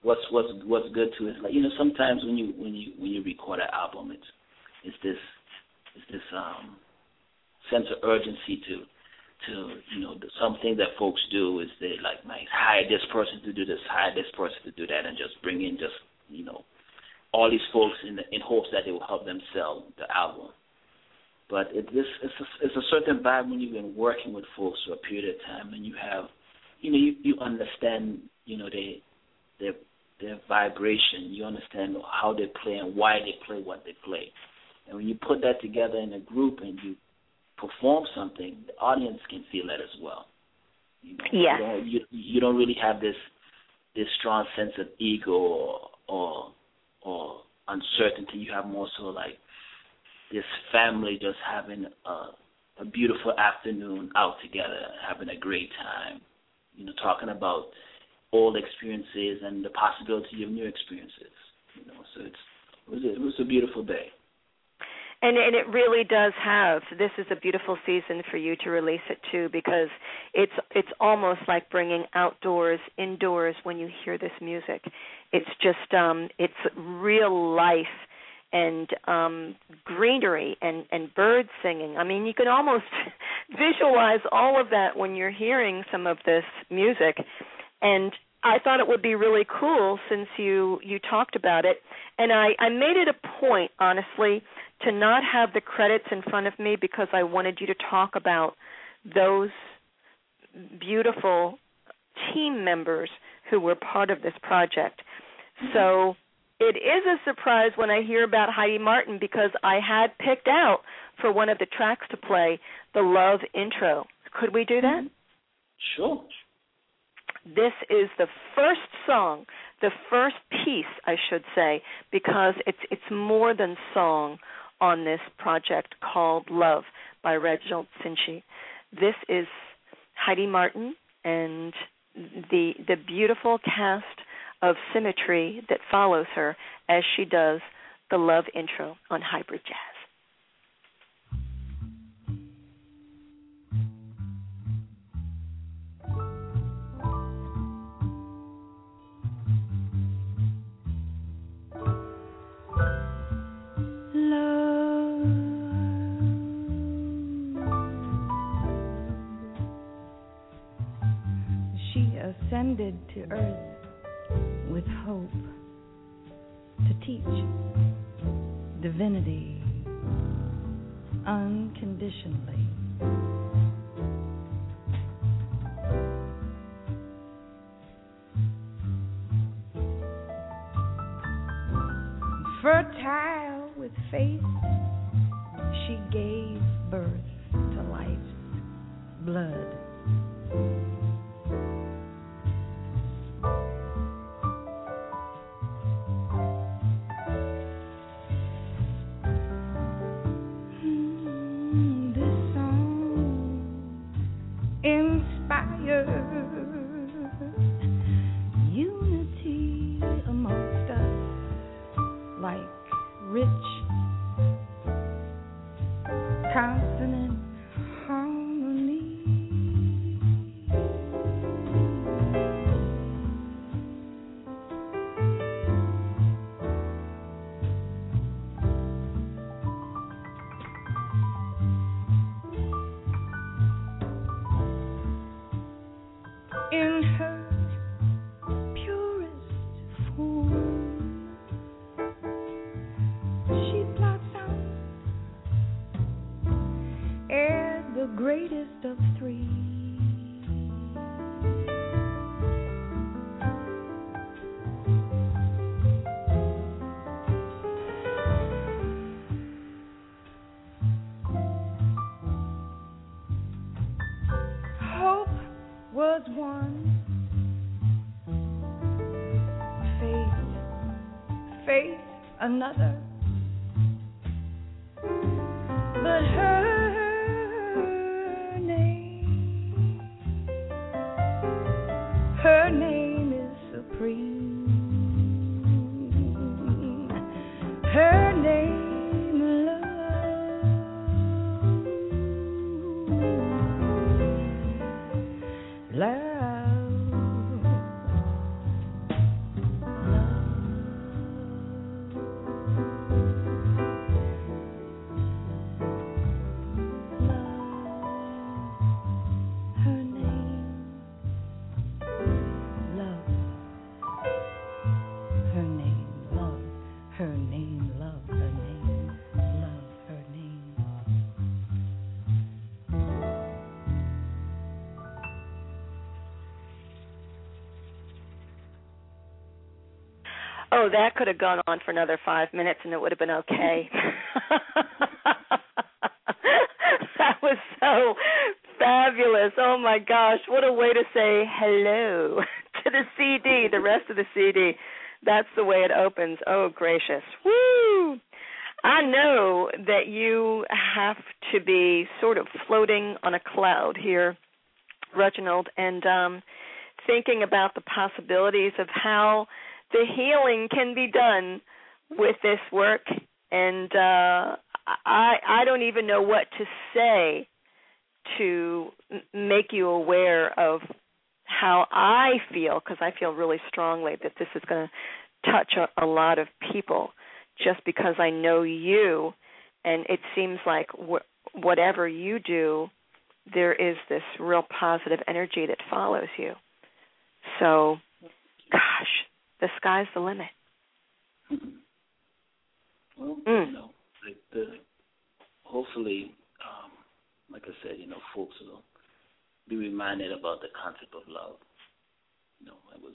what's what's what's good too is like you know sometimes when you when you when you record an album, it's it's this it's this um, sense of urgency to to you know the, some things that folks do is they like might hire this person to do this, hire this person to do that, and just bring in just you know all these folks in the, in hopes that they will help them sell the album. But it, this it's a, it's a certain vibe when you've been working with folks for a period of time, and you have, you know, you, you understand, you know, they, their their vibration. You understand how they play and why they play what they play. And when you put that together in a group and you perform something, the audience can feel that as well. You know, yeah. You don't, you, you don't really have this this strong sense of ego or or, or uncertainty. You have more so like this family just having a, a beautiful afternoon out together, having a great time, you know, talking about old experiences and the possibility of new experiences. You know, so it's, it was a, it was a beautiful day. And, and it really does have. This is a beautiful season for you to release it too, because it's it's almost like bringing outdoors, indoors when you hear this music. It's just um, it's real life. And um, greenery and, and birds singing. I mean, you can almost visualize all of that when you're hearing some of this music. And I thought it would be really cool since you, you talked about it. And I, I made it a point, honestly, to not have the credits in front of me because I wanted you to talk about those beautiful team members who were part of this project. So it is a surprise when I hear about Heidi Martin because I had picked out for one of the tracks to play the Love intro. Could we do that? Sure. This is the first song, the first piece, I should say, because it's it's more than song on this project called Love by Reginald Finchie. This is Heidi Martin and the the beautiful cast of symmetry that follows her as she does the Love intro on Hybrid Jazz. Ascended to earth with hope to teach divinity unconditionally. Fertile with faith, she gave birth to life's blood. Another, but her name, her name is supreme. Her name, love, love. Oh, that could have gone on for another five minutes and it would have been okay. That was so fabulous. Oh, my gosh. What a way to say hello to the C D, the rest of the C D. That's the way it opens. Oh, gracious. Woo! I know that you have to be sort of floating on a cloud here, Reginald, and um, thinking about the possibilities of how the healing can be done with this work. And uh, I, I don't even know what to say to make you aware of how I feel, because I feel really strongly that this is going to touch a, a lot of people just because I know you, and it seems like wh- whatever you do, there is this real positive energy that follows you. So, gosh, the sky's the limit. Well, Mm. you know, like the, hopefully, um, like I said, you know, folks will be reminded about the concept of love. You know, it was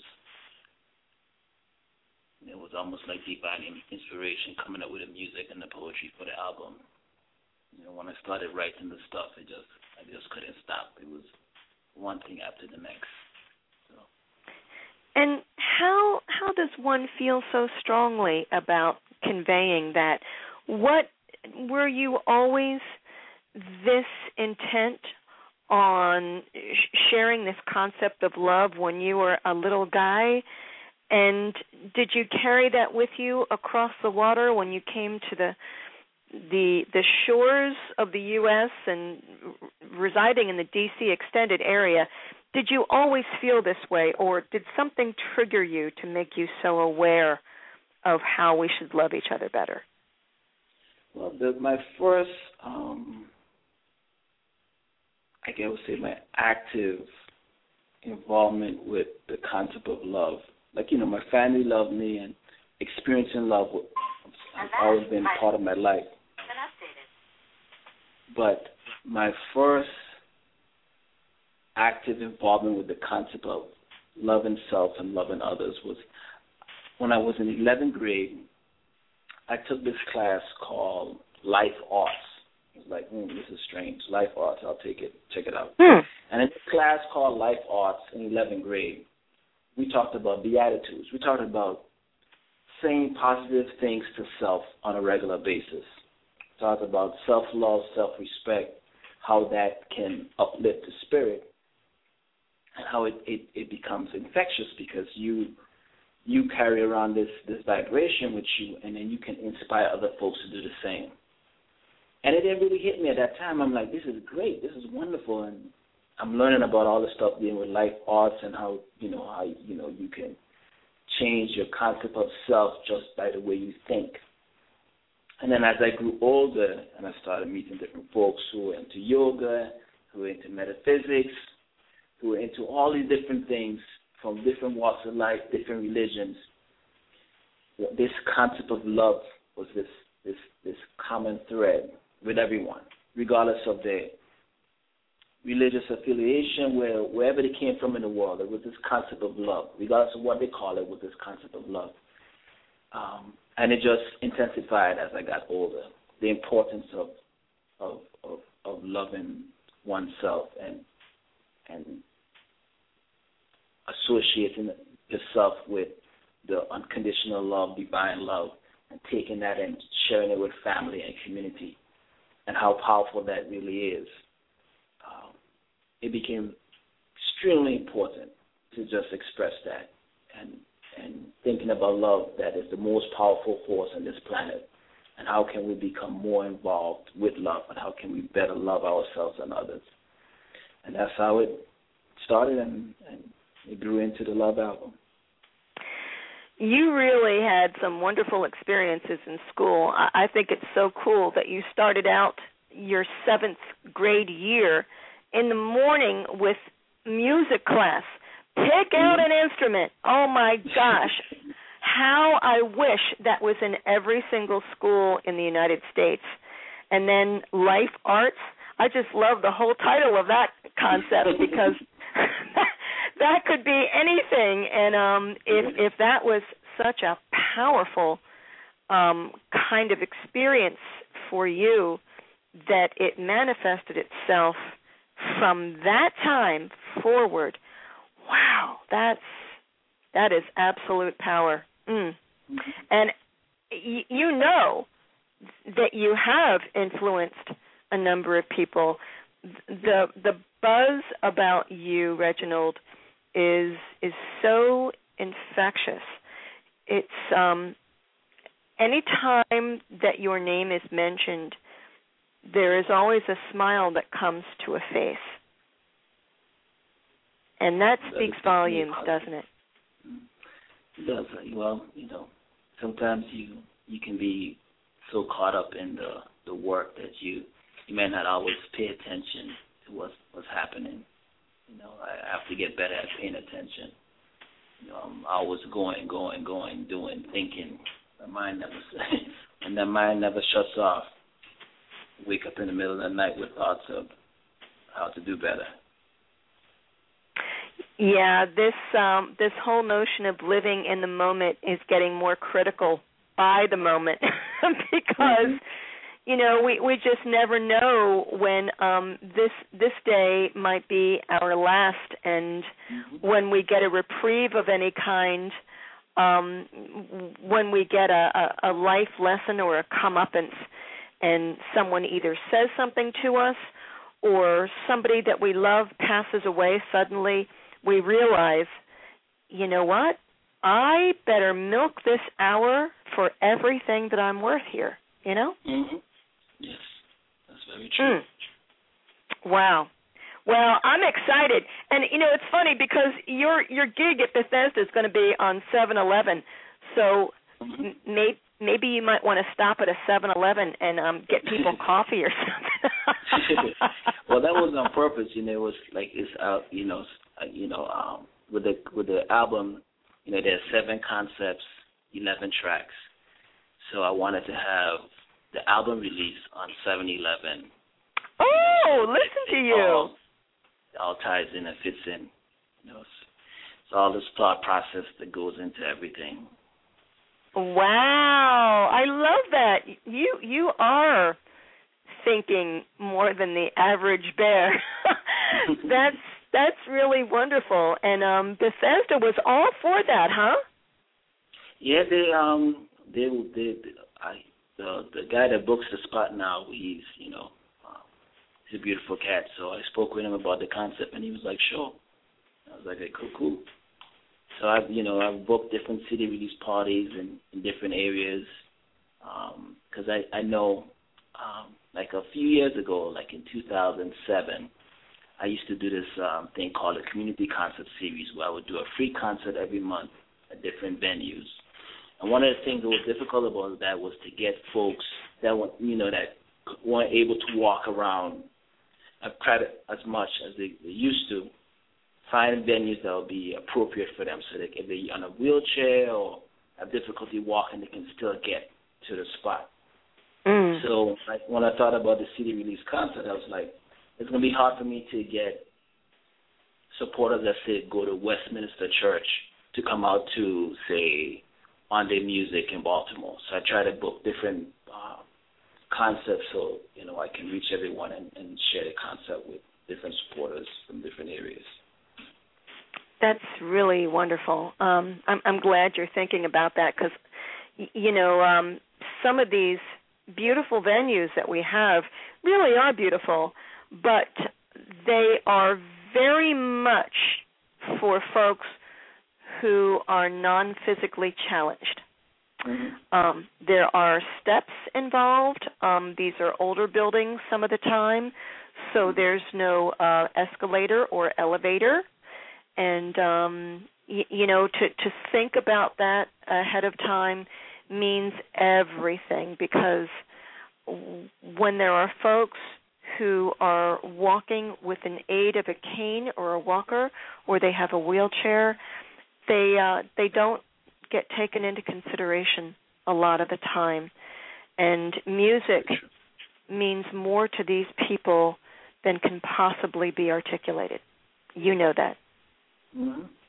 it was almost like divine inspiration coming up with the music and the poetry for the album. You know, when I started writing the stuff, it just I just couldn't stop. It was one thing after the next. So. And how how does one feel so strongly about conveying that? What were you always this intent on sh- sharing this concept of love when you were a little guy? And did you carry that with you across the water when you came to the the the shores of the U S and residing in the D C extended area? Did you always feel this way, or did something trigger you to make you so aware of how we should love each other better? Well, the, my first, um, I guess I would say my active involvement with the concept of love, like, you know, my family loved me, and experiencing love has always been part of my life. But my first active involvement with the concept of loving self and loving others was when I was in eleventh grade. I took this class called Life Arts. I was like, hmm, this is strange. Life Arts, I'll take it, check it out. Hmm. And in this class called Life Arts in eleventh grade, we talked about Beatitudes. We talked about saying positive things to self on a regular basis. We talked about self-love, self-respect, how that can uplift the spirit, and how it, it, it becomes infectious because you you carry around this, this vibration with you, and then you can inspire other folks to do the same. And it didn't really hit me at that time. I'm like, this is great. This is wonderful. And I'm learning about all the stuff dealing with life arts and how, you know, how, you know, you can change your concept of self just by the way you think. And then as I grew older and I started meeting different folks who were into yoga, who were into metaphysics, who were into all these different things from different walks of life, different religions, this concept of love was this this this common thread with everyone, regardless of their religious affiliation, where wherever they came from in the world, there was this concept of love, regardless of what they call it, was this concept of love. Um, and it just intensified as I got older, the importance of of of, of loving oneself and and associating yourself with the unconditional love, divine love, and taking that and sharing it with family and community, and how powerful that really is. Um, it became extremely important to just express that and and thinking about love, that is the most powerful force on this planet, and how can we become more involved with love, and how can we better love ourselves and others. And that's how it started, and, and it grew into the Love album. You really had some wonderful experiences in school. I think it's so cool that you started out your seventh grade year in the morning with music class. Pick out an instrument. Oh, my gosh. How I wish that was in every single school in the United States. And then Life Arts. I just love the whole title of that concept because that could be anything. And um, if if that was such a powerful um, kind of experience for you that it manifested itself from that time forward. Wow, that's that is absolute power. Mm. And y- you know that you have influenced a number of people. The the buzz about you, Reginald, is is so infectious. It's um, any time that your name is mentioned, there is always a smile that comes to a face. And that speaks volumes, doesn't it? It does. Well, you know, sometimes you you can be so caught up in the, the work that you you may not always pay attention to what's what's happening. You know, I have to get better at paying attention. You know, I'm always going, going, going, doing, thinking. My mind never and that mind never shuts off. Wake up in the middle of the night with thoughts of how to do better. Yeah, this um, this whole notion of living in the moment is getting more critical by the moment because, mm-hmm. you know, we, we just never know when um, this this day might be our last, and mm-hmm. when we get a reprieve of any kind, um, when we get a, a, a life lesson or a comeuppance, and someone either says something to us or somebody that we love passes away suddenly, we realize, you know what? I better milk this hour for everything that I'm worth here, you know? Mm-hmm. Yes, that's very true. Mm. Wow. Well, I'm excited. And, you know, it's funny because your your gig at Bethesda is going to be on seven eleven, so mm-hmm. m- may, maybe you might want to stop at a seven eleven and um, get people coffee or something. Well, that was on purpose. You know, it was like it's out, you know, Uh, you know, um, with the with the album, you know, there's seven concepts, eleven tracks. So I wanted to have the album release on seven eleven. Oh, listen to you. All, it all ties in and fits in. You know, it's, it's all this thought process that goes into everything. Wow, I love that. You you are thinking more than the average bear. That's That's really wonderful. And um, Bethesda was all for that, huh? Yeah, they um they they, they I the the guy that books the spot now, he's you know um, he's a beautiful cat. So I spoke with him about the concept, and he was like, sure. I was like, hey, cool, cool. So I've you know I've booked different city release parties in, in different areas because um, I I know um, like a few years ago, like in two thousand seven. I used to do this um, thing called a community concert series where I would do a free concert every month at different venues. And one of the things that was difficult about that was to get folks that were, you know, that weren't able to walk around and credit as much as they, they used to, find venues that would be appropriate for them so that if they're on a wheelchair or have difficulty walking, they can still get to the spot. Mm. So like, when I thought about the city release concert, I was like, it's going to be hard for me to get supporters that, say, go to Westminster Church to come out to, say, Monday Music in Baltimore. So I try to book different uh, concepts so, you know, I can reach everyone and, and share the concept with different supporters from different areas. That's really wonderful. Um, I'm, I'm glad you're thinking about that because, y- you know, um, some of these beautiful venues that we have really are beautiful, but they are very much for folks who are non-physically challenged. Mm-hmm. Um, there are steps involved. Um, these are older buildings some of the time, so there's no uh, escalator or elevator. And, um, y- you know, to, to think about that ahead of time means everything because when there are folks who are walking with an aid of a cane or a walker, or they have a wheelchair, they uh, they don't get taken into consideration a lot of the time. And music means more to these people than can possibly be articulated. You know that. Mm-hmm.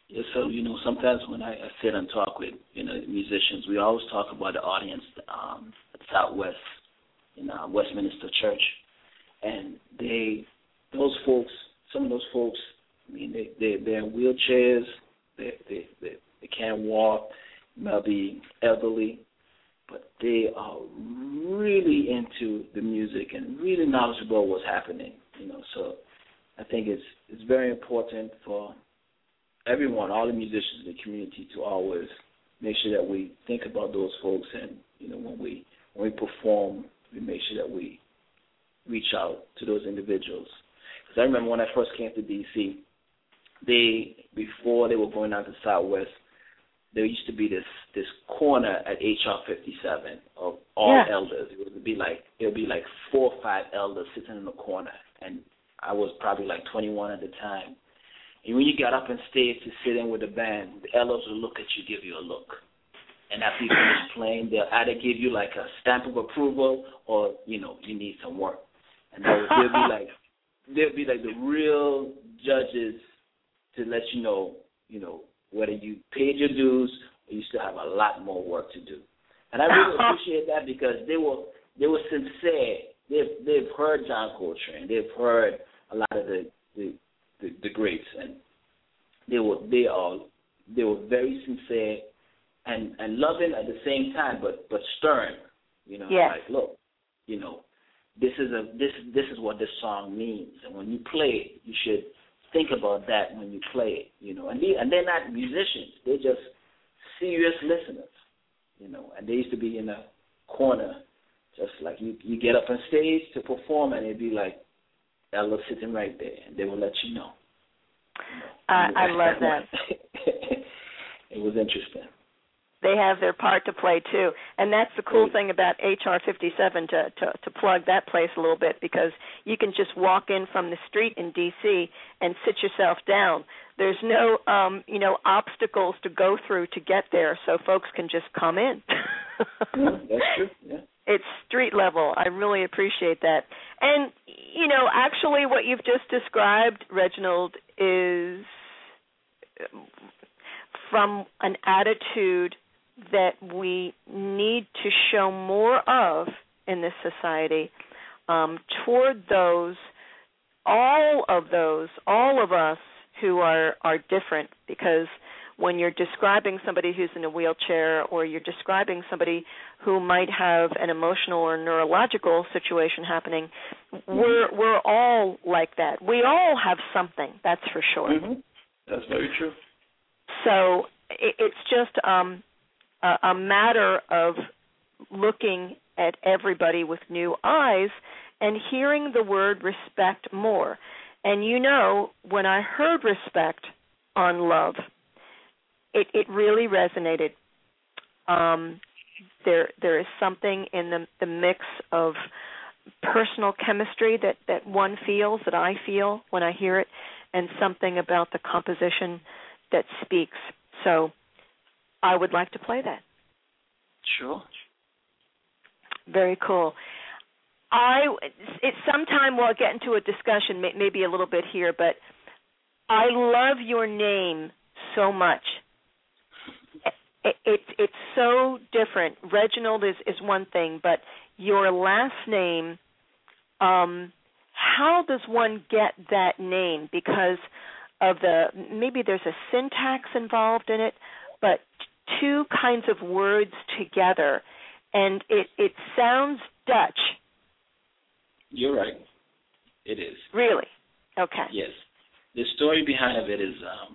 Yeah, so, you know, sometimes when I, I sit and talk with, you know, musicians, we always talk about the audience um, at Southwest, in uh, Westminster Church. And they, those folks, some of those folks, I mean, they, they, they're in wheelchairs, they, they, they, they can't walk, maybe elderly, but they are really into the music and really knowledgeable what's happening, you know. So I think it's it's very important for everyone, all the musicians in the community, to always make sure that we think about those folks, and you know, when we when we perform, we make sure that we reach out to those individuals. Because I remember when I first came to D C, they before they were going out to Southwest, there used to be this this corner at H R fifty-seven of all yeah. elders. It would be like it would be like four or five elders sitting in the corner, and I was probably like twenty-one at the time. And when you got up on stage to sit in with the band, the elders would look at you, give you a look. And after you finish playing, they'll either give you like a stamp of approval or, you know, you need some work. And they'll, they'll be like, they'll be like the real judges to let you know, you know, whether you paid your dues or you still have a lot more work to do. And I really appreciate that, because they were they were sincere. They've they've heard John Coltrane. They've heard a lot of the the, the, the greats, and they were they are they were very sincere and, and loving at the same time, but but stern. You know, yes. like, look, you know, this is a this this is what this song means, and when you play it, you should think about that when you play it. You know, and they and they're not musicians; they're just serious listeners. You know, and they used to be in a corner, just like you you get up on stage to perform, and it'd be like Ella sitting right there, and they will let you know. You know I, I love that. It was interesting. They have their part to play too, and that's the cool thing about H R fifty-seven, to, to to plug that place a little bit, because you can just walk in from the street in D C and sit yourself down. There's no um, you know obstacles to go through to get there, so folks can just come in. Yeah, that's true. Yeah. It's street level. I really appreciate that. And you know, actually, what you've just described, Reginald, is from an attitude that we need to show more of in this society um, toward those, all of those, all of us who are, are different, because when you're describing somebody who's in a wheelchair, or you're describing somebody who might have an emotional or neurological situation happening, mm-hmm. we're we're all like that. We all have something, that's for sure. Mm-hmm. That's very true. So it, it's just um, a, a matter of looking at everybody with new eyes and hearing the word respect more. And you know, when I heard respect on Love, it, it really resonated. Um, there there is something in the, the mix of personal chemistry that, that one feels, that I feel when I hear it, and something about the composition that speaks. So I would like to play that. Sure. Very cool. I it's sometime we'll get into a discussion, maybe a little bit here, but I love your name so much. It, it, it's so different. Reginald is, is one thing, but your last name, um, how does one get that name? Because of the, maybe there's a syntax involved in it, but two kinds of words together, and it, it sounds Dutch. You're right. It is. Really? Okay. Yes. The story behind it is, um,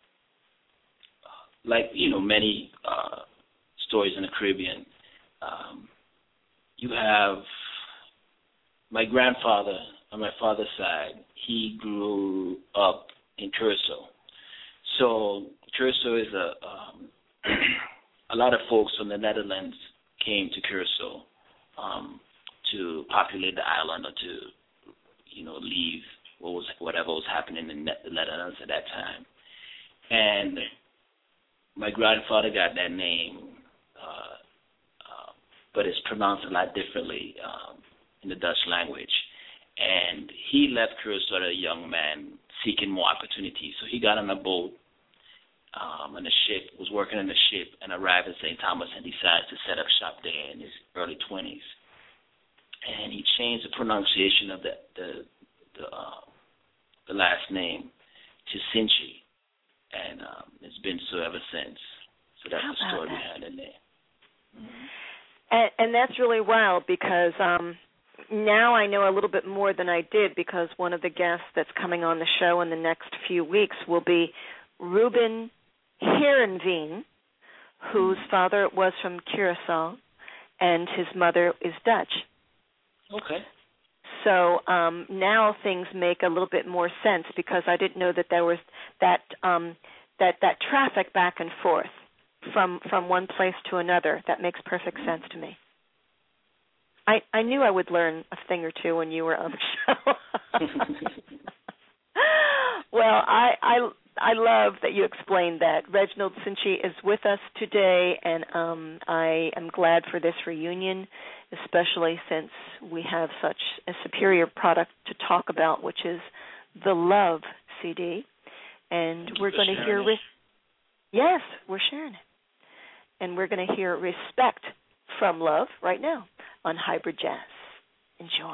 like, you know, many uh, stories in the Caribbean. Um, you have my grandfather on my father's side. He grew up in Curacao. So Curacao is a um, a lot of folks from the Netherlands came to Curacao um, to populate the island, or to, you know, leave what was whatever was happening in the Netherlands at that time. And my grandfather got that name, uh, uh, but it's pronounced a lot differently um, in the Dutch language. And he left Curacao as a young man seeking more opportunities. So he got on a boat um, on the ship, was working on the ship, and arrived in Saint Thomas and decided to set up shop there in his early twenties. And he changed the pronunciation of the the the, uh, the last name to Cinchi, and um, it's been so ever since. So that's How the story about behind it there. Mm-hmm. And, and that's really wild because um, now I know a little bit more than I did because one of the guests that's coming on the show in the next few weeks will be Ruben Heerenveen, whose father was from Curacao and his mother is Dutch. Okay. So um, now things make a little bit more sense because I didn't know that there was that um, that that traffic back and forth from from one place to another. That makes perfect sense to me. I I knew I would learn a thing or two when you were on the show. Well, I I I love that you explained that. Reginald Cinchi is with us today, and um, I am glad for this reunion, especially since we have such a superior product to talk about, which is the Love C D. And we're going to hear... Re- yes, we're sharing it. And we're going to hear Respect from Love right now on Hybrid Jazz. Enjoy.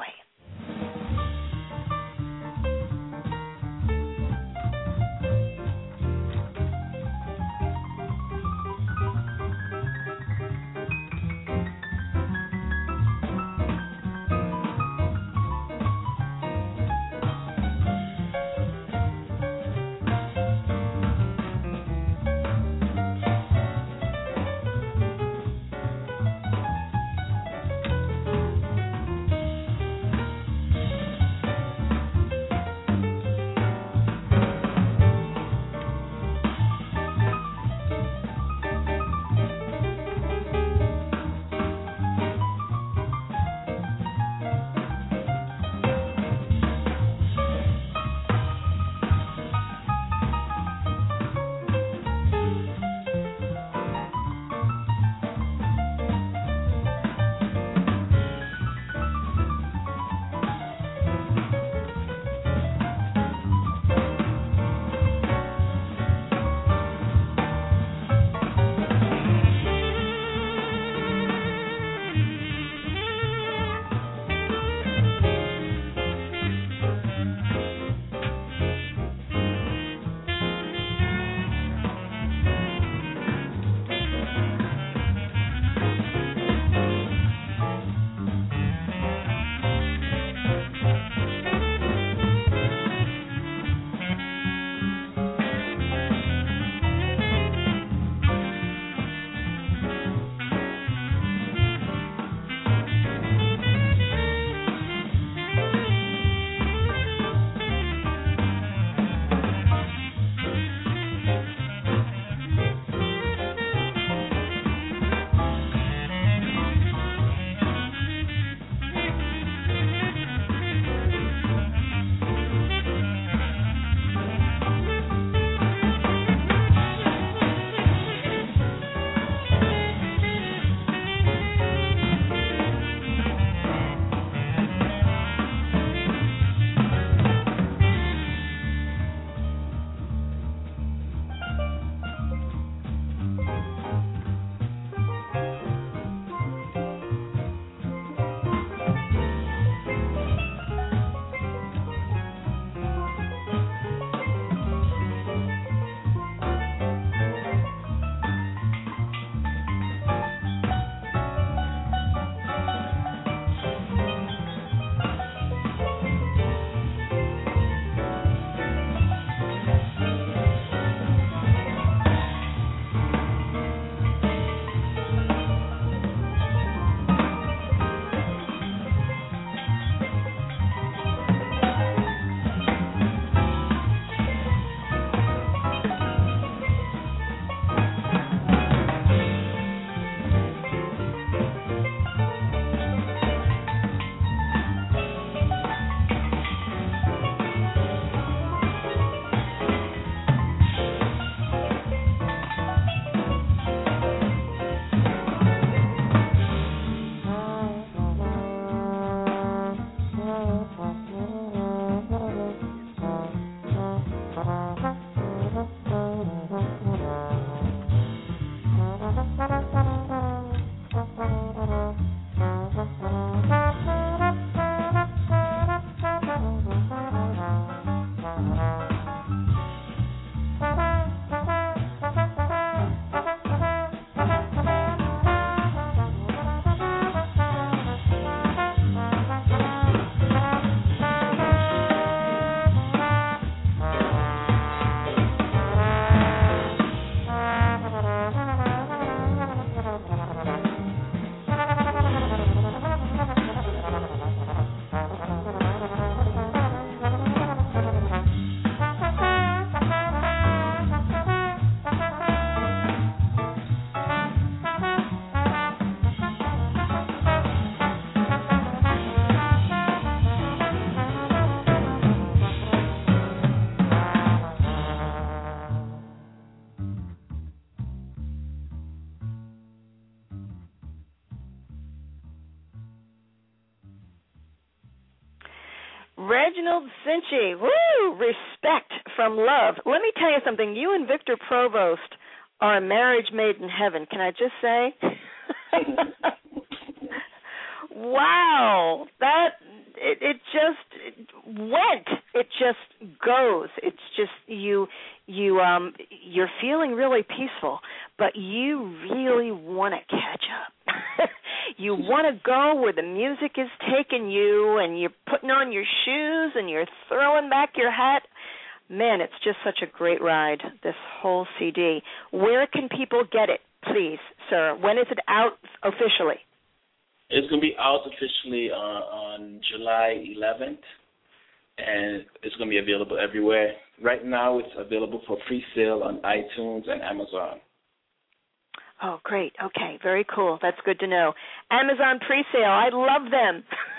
Reginald Cinci, woo! Respect from love. Let me tell you something. You and Victor Provost are a marriage made in heaven. Can I just say? Wow, that it, it just it went. It just goes. It's just you. You um. You're feeling really peaceful, but you really want to catch up. You want to go where the music is taking you, and you're putting on your shoes and you're throwing back your hat. Man, it's just such a great ride, this whole C D. Where can people get it, please, sir? When is it out officially? It's going to be out officially uh, on July eleventh, and it's going to be available everywhere. Right now, it's available for pre-sale on iTunes and Amazon. Oh, great. Okay, very cool. That's good to know. Amazon pre-sale, I love them.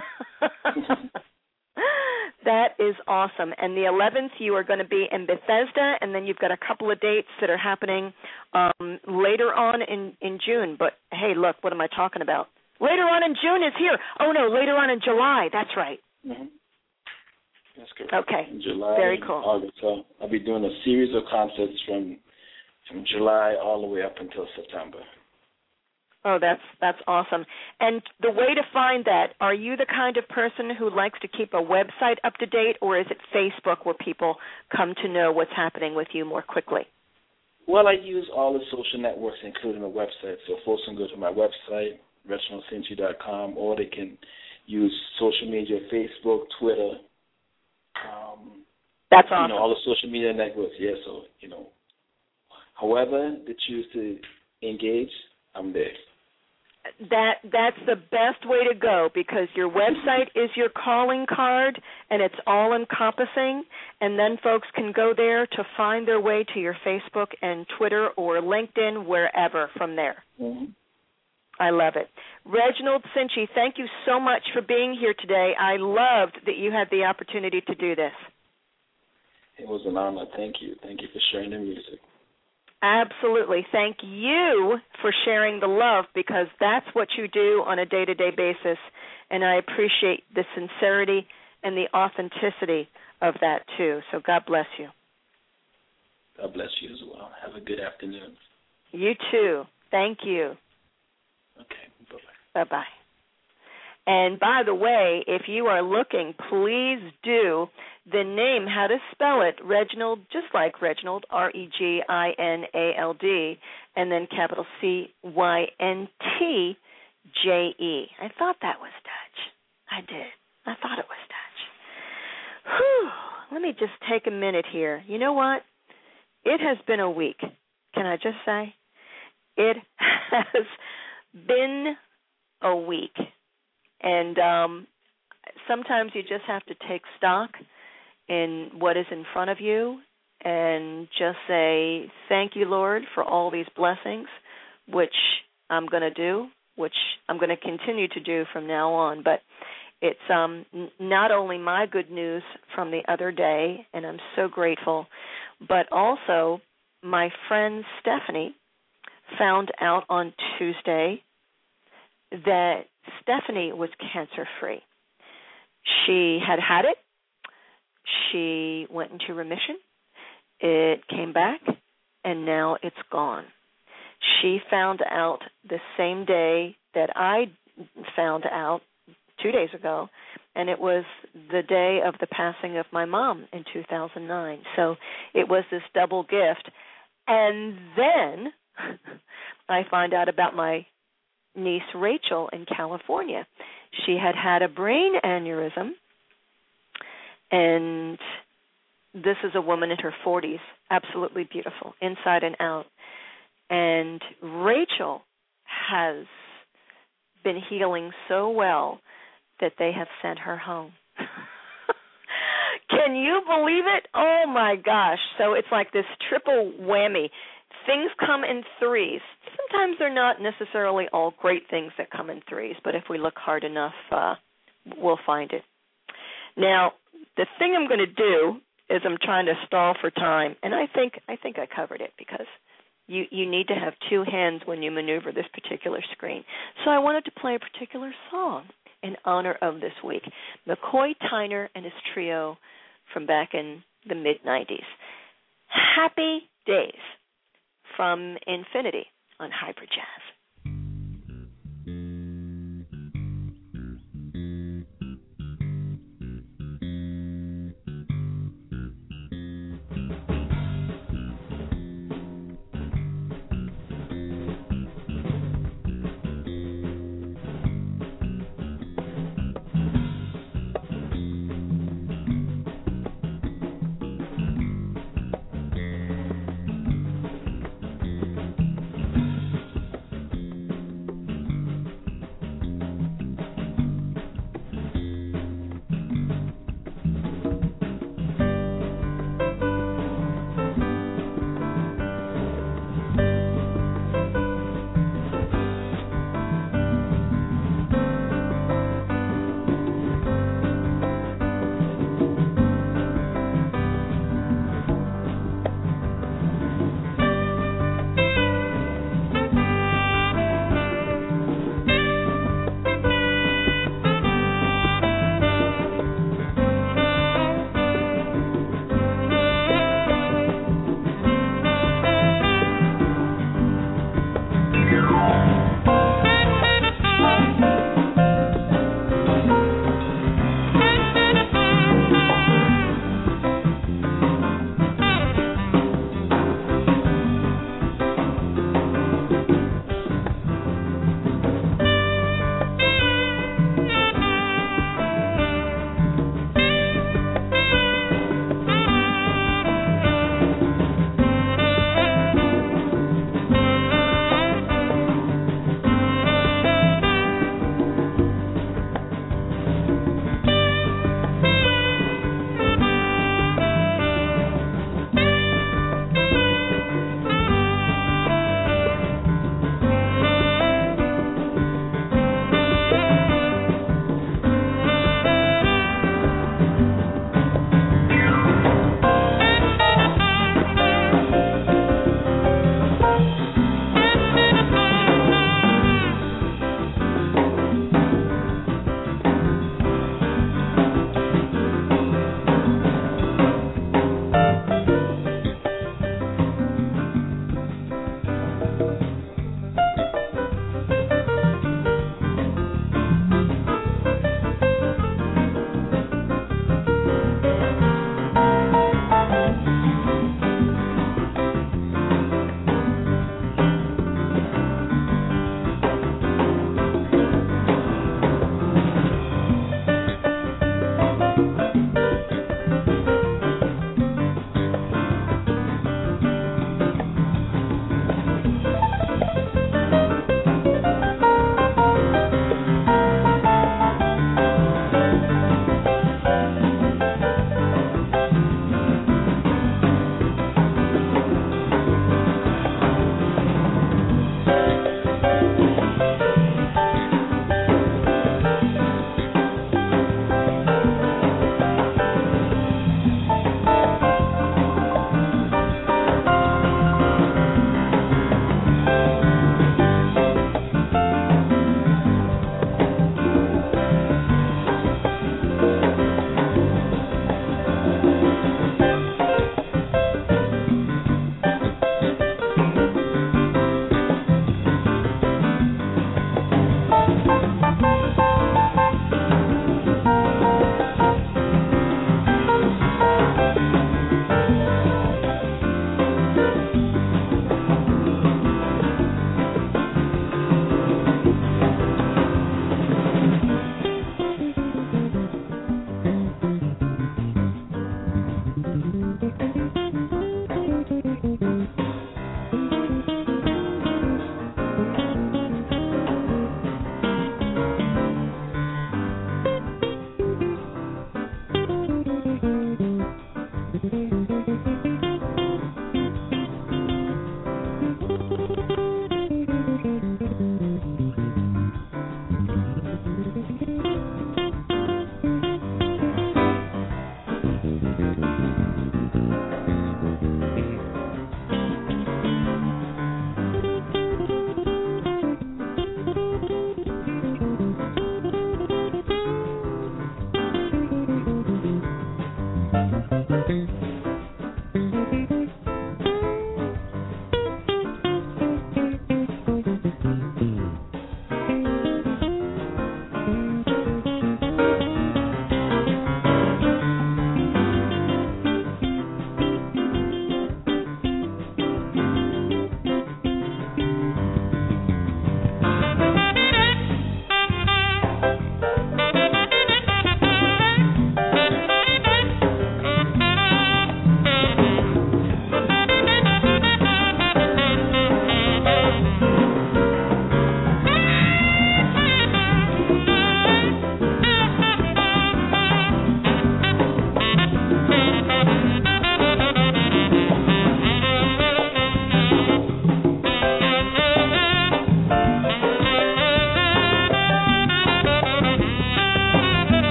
That is awesome. And the eleventh, you are going to be in Bethesda, and then you've got a couple of dates that are happening um, later on in, in June. But, hey, look, what am I talking about? Later on in June is here. Oh, no, later on in July. That's right. Mm-hmm. That's correct. Okay. In July very and cool. August. So I'll be doing a series of concerts from from July all the way up until September. Oh, that's that's awesome. And the way to find that, are you the kind of person who likes to keep a website up to date, or is it Facebook where people come to know what's happening with you more quickly? Well, I use all the social networks, including the website. So folks can go to my website, reginald cinci dot com, or they can use social media, Facebook, Twitter. Um, That's awesome. You know, all the social media networks, yeah, so, you know, however they choose to engage, I'm there. That that's the best way to go, because your website is your calling card and it's all encompassing, and then folks can go there to find their way to your Facebook and Twitter or LinkedIn, wherever from there. Mm-hmm. I love it. Reginald Cinci, thank you so much for being here today. I loved that you had the opportunity to do this. It was an honor. Thank you. Thank you for sharing the music. Absolutely. Thank you for sharing the love, because that's what you do on a day-to-day basis, and I appreciate the sincerity and the authenticity of that, too. So God bless you. God bless you as well. Have a good afternoon. You too. Thank you. Okay. Bye-bye. Bye-bye. And by the way, if you are looking, please do the name, how to spell it, Reginald, just like Reginald, R E G I N A L D, and then capital C Y N T J E. I thought that was Dutch. I did. I thought it was Dutch. Whew. Let me just take a minute here. You know what? It has been a week. Can I just say? It has been a week. And um, sometimes you just have to take stock in what is in front of you and just say, thank you, Lord, for all these blessings, which I'm going to do, which I'm going to continue to do from now on. But it's um, n- not only my good news from the other day, and I'm so grateful, but also my friend Stephanie found out on Tuesday that Stephanie was cancer-free. She had had it. She went into remission. It came back, and now it's gone. She found out the same day that I found out, two days ago, and it was the day of the passing of my mom in two thousand nine. So it was this double gift. And then I find out about my niece Rachel in California. She had had a brain aneurysm, and this is a woman in her forties, absolutely beautiful, inside and out. And Rachel has been healing so well that they have sent her home. Can you believe it? Oh, my gosh. So it's like this triple whammy. Things come in threes. Sometimes they're not necessarily all great things that come in threes, but if we look hard enough, uh, we'll find it. Now, the thing I'm going to do is I'm trying to stall for time, and I think I think I covered it, because you, you need to have two hands when you maneuver this particular screen. So I wanted to play a particular song. in honor of this week. McCoy Tyner and his trio from back in the mid nineties. Happy Days from Infinity on Hybrid Jazz.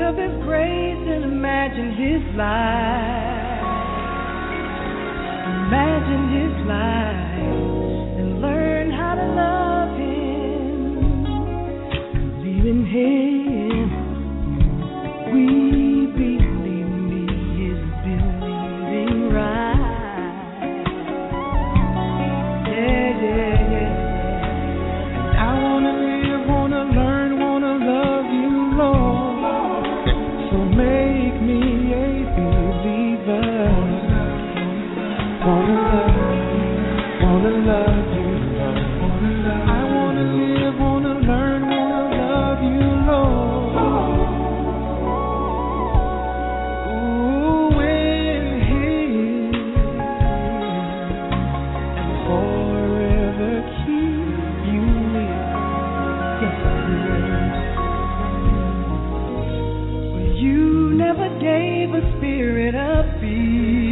of His grace and imagine His life. Imagine His life and learn how to love Him. Believe in Him. We believe me is believing right. Yeah, yeah, yeah. And I wanna live, wanna learn, wanna love you, Lord. So make me a believer. Wanna love, wanna love you, Lord. I wanna live, wanna learn, wanna love you, Lord. Ooh, in Him and forever keep you near. Yes, Lord. You never gave a spirit of fear.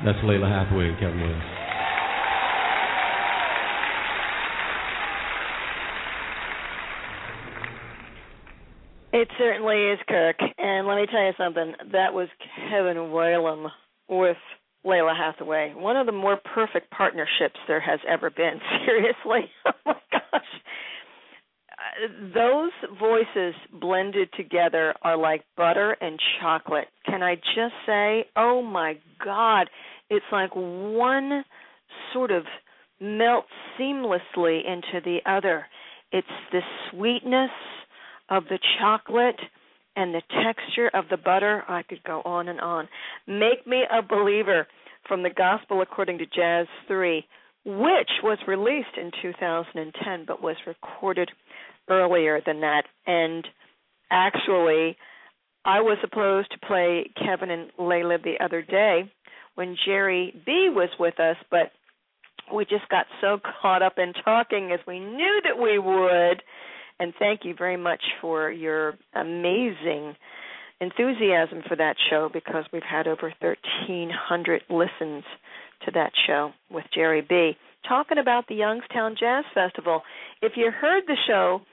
That's Lalah Hathaway and Kevin Williams. It certainly is, Kirk. And let me tell you something. That was Kevin Whalum with Lalah Hathaway. One of the more perfect partnerships there has ever been. Seriously. Oh, my gosh. Those voices blended together are like butter and chocolate. Can I just say, oh, my God, it's like one sort of melts seamlessly into the other. It's the sweetness of the chocolate and the texture of the butter. I could go on and on. Make Me a Believer from the Gospel According to Jazz three, which was released in two thousand ten but was recorded earlier than that. And actually, I was supposed to play Kevin and Lalah the other day when Jerry B was with us, but we just got so caught up in talking, as we knew that we would. And thank you very much for your amazing enthusiasm for that show, because we've had over thirteen hundred listens to that show with Jerry B. talking about the Youngstown Jazz Festival. If you heard the show,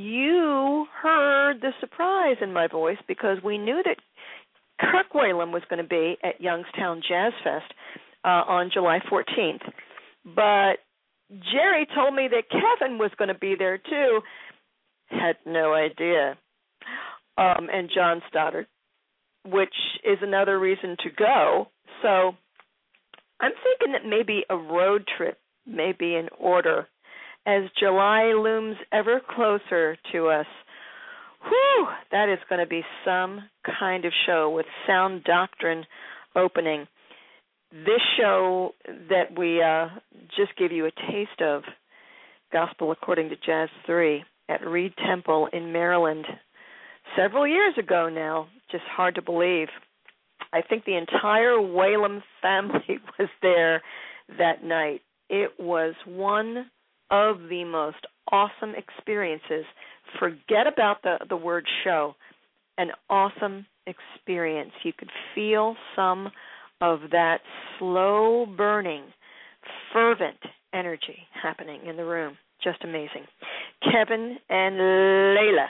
you heard the surprise in my voice, because we knew that Kirk Whalum was going to be at Youngstown Jazz Fest uh, on July fourteenth. But Jerry told me that Kevin was going to be there too. Had no idea. Um, and John Stoddard, which is another reason to go. So I'm thinking that maybe a road trip may be in order as July looms ever closer to us. Whew, that is going to be some kind of show with Sound Doctrine opening. This show that we uh, just gave you a taste of, Gospel According to Jazz three, at Reed Temple in Maryland, several years ago now, just hard to believe. I think the entire Whalum family was there that night. It was one of the most awesome experiences. Forget about the, the word show. An awesome experience. You could feel some of that slow burning, fervent energy happening in the room. Just amazing. Kevin and Lalah.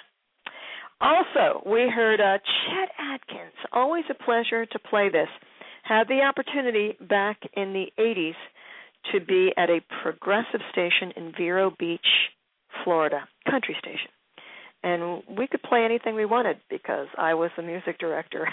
Also, we heard uh, Chet Atkins. Always a pleasure to play this. Had the opportunity back in the eighties to be at a progressive station in Vero Beach, Florida, country station. And we could play anything we wanted because I was the music director.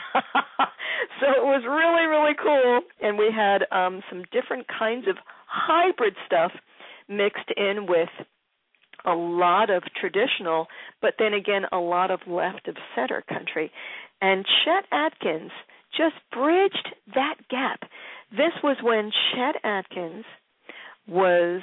So it was really, really cool. And we had um, some different kinds of hybrid stuff mixed in with a lot of traditional, but then again, a lot of left of center country. And Chet Atkins just bridged that gap. This was when Chet Atkins was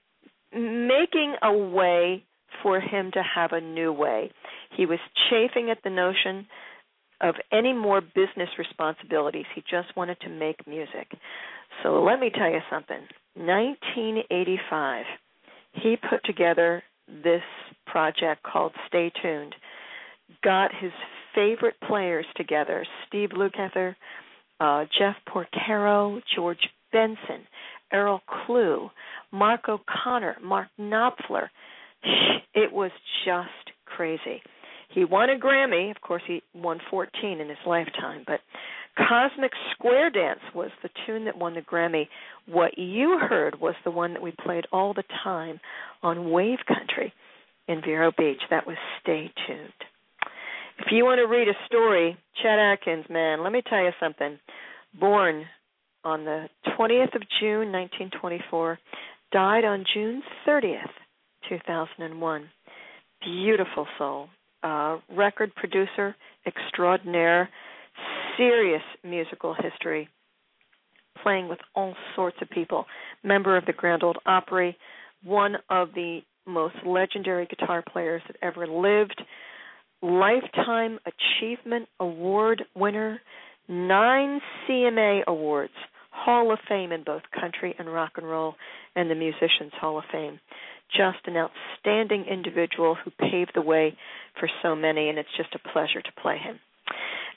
making a way for him to have a new way. He was chafing at the notion of any more business responsibilities. He just wanted to make music. So let me tell you something. nineteen eighty-five, he put together this project called Stay Tuned, got his favorite players together, Steve Lukather, uh, Jeff Porcaro, George Benson, Errol Klugh, Mark O'Connor, Mark Knopfler. It was just crazy. He won a Grammy. Of course, he won fourteen in his lifetime, but Cosmic Square Dance was the tune that won the Grammy. What you heard was the one that we played all the time on Wave Country in Vero Beach. That was Stay Tuned. If you want to read a story, Chet Atkins, man, let me tell you something. Born on the twentieth of June, nineteen twenty-four, died on June thirtieth, two thousand one. Beautiful soul. Uh, record producer extraordinaire, serious musical history, playing with all sorts of people. Member of the Grand Ole Opry, one of the most legendary guitar players that ever lived, Lifetime Achievement Award winner, nine C M A awards, Hall of Fame in both country and rock and roll, and the Musicians Hall of Fame. Just an outstanding individual who paved the way for so many, and it's just a pleasure to play him.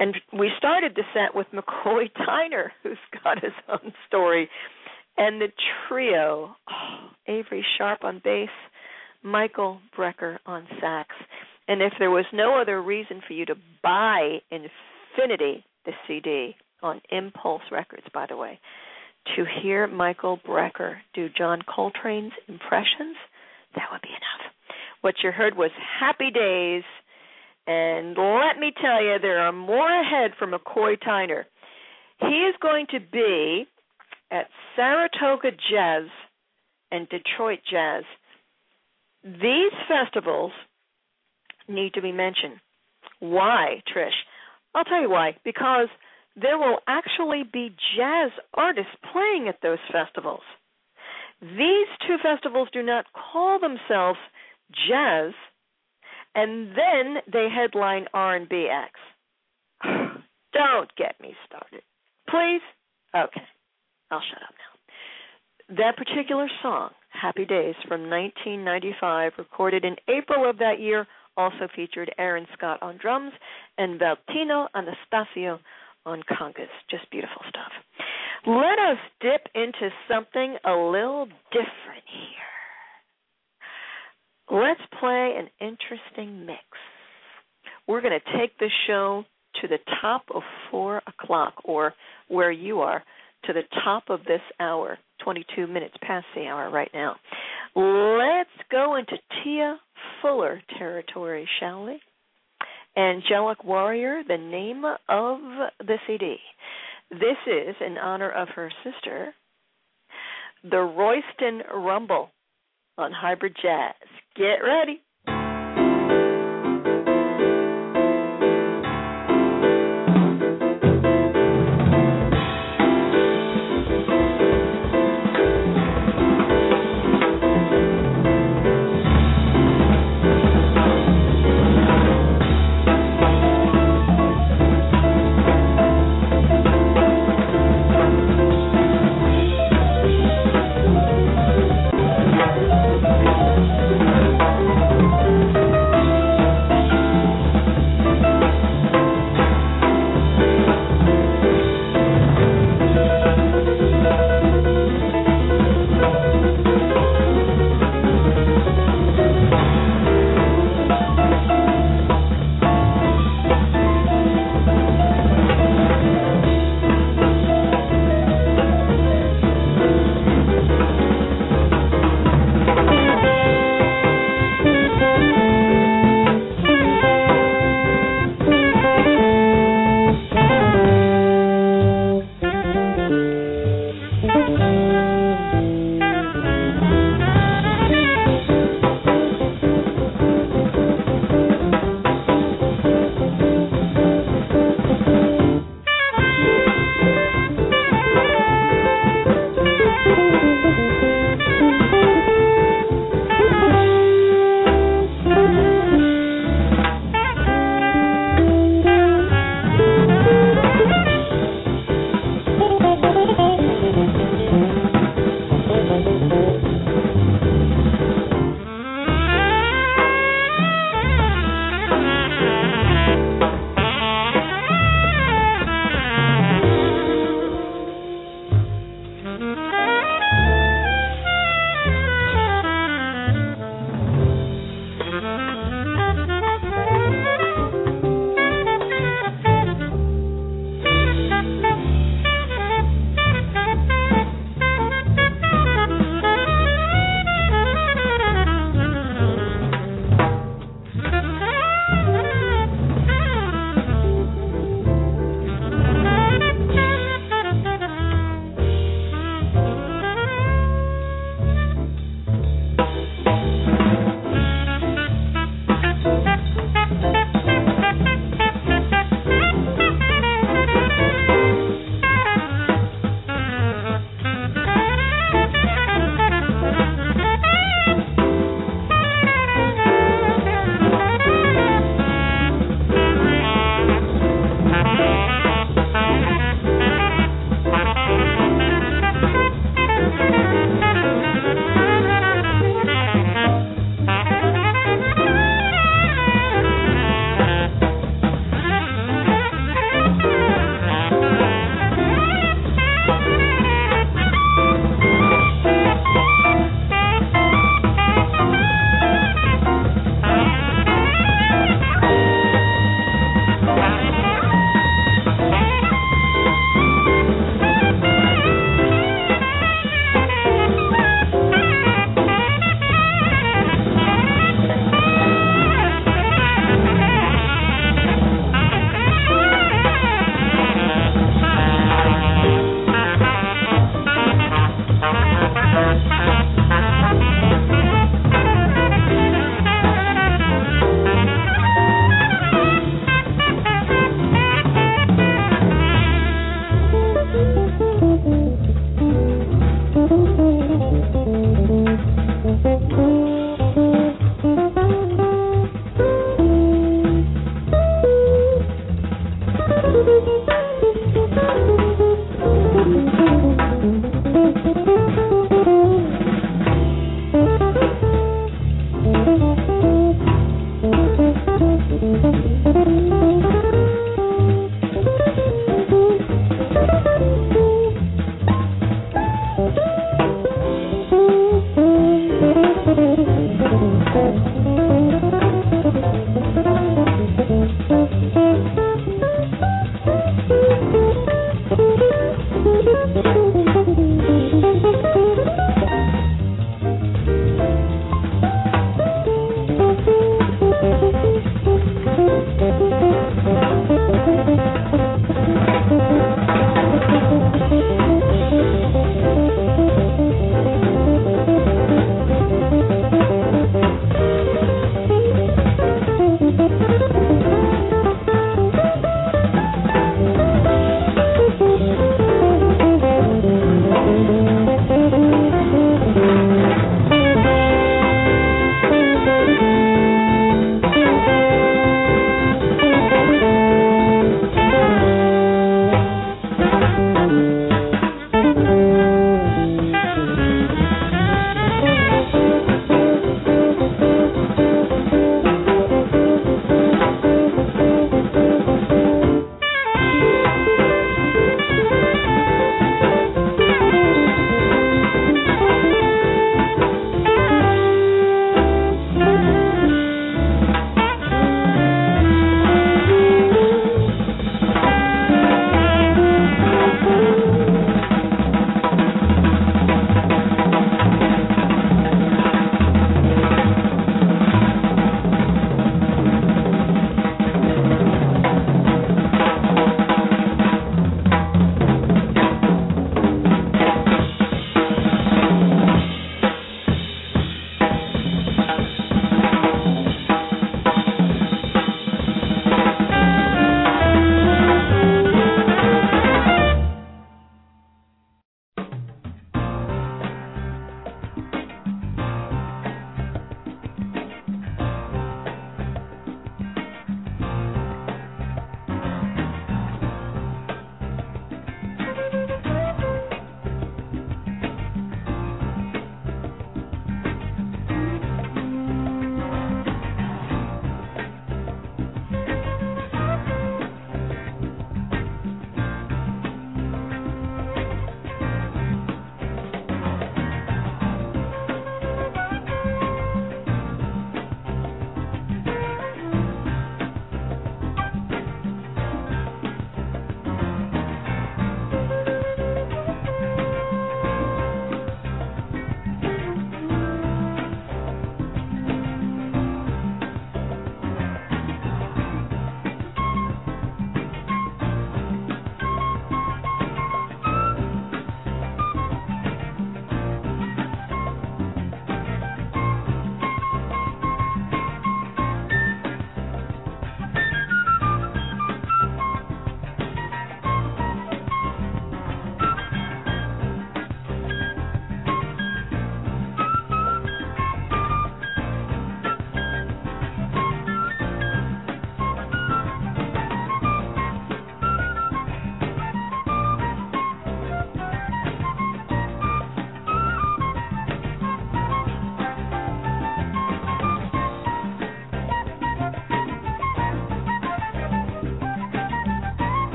And we started the set with McCoy Tyner, who's got his own story, and the trio, oh, Avery Sharp on bass, Michael Brecker on sax. And if there was no other reason for you to buy Infinity, the C D, on Impulse Records, by the way, to hear Michael Brecker do John Coltrane's impressions, that would be enough. What you heard was Happy Days, and let me tell you, there are more ahead for McCoy Tyner. He is going to be at Saratoga Jazz and Detroit Jazz. These festivals need to be mentioned. Why, Trish? I'll tell you why. Because there will actually be jazz artists playing at those festivals. These two festivals do not call themselves jazz, and then they headline R and B acts. Don't get me started. Please? Okay. I'll shut up now. That particular song, Happy Days, from nineteen ninety-five, recorded in April of that year, also featured Aaron Scott on drums and Valtino Anastasio on congas. Just beautiful stuff. Let us dip into something a little different here. Let's play an interesting mix. We're going to take the show to the top of four o'clock, or where you are, to the top of this hour, twenty-two minutes past the hour right now. Let's go into Tia Fuller territory, shall we? Angelic Warrior, the name of the C D. This is in honor of her sister, the Royston Rumble on Hybrid Jazz. Get ready. Thank you.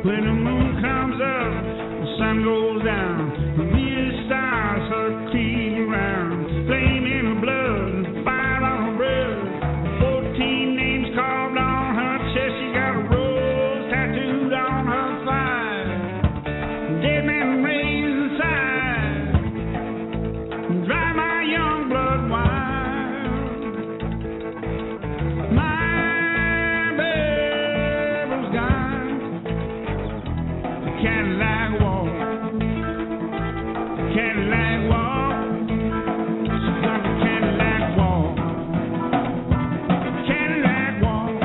When the moon comes up, the sun goes down. The million stars are creeping around. Flame in her blood, fire on her breath. Fourteen names carved on her chest. She got a rose tattooed on her thigh. Dead man raised inside. Drive my young blood wild. My baby's gone. Cadillac walk. Cadillac walk. She got the Cadillac walk. Cadillac walk.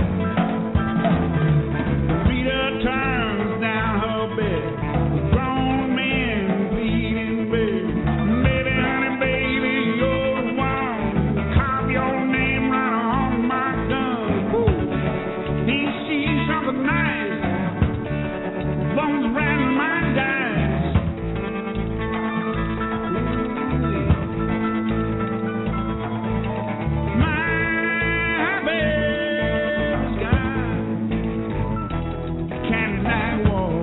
Rita turns down her bed. Grown men bleed in bed. Baby, honey, baby, you're the one. Carve your name right on my gun. Woo. He sees something nice. Bones rattling my dice. My baby's got Cadillac walk.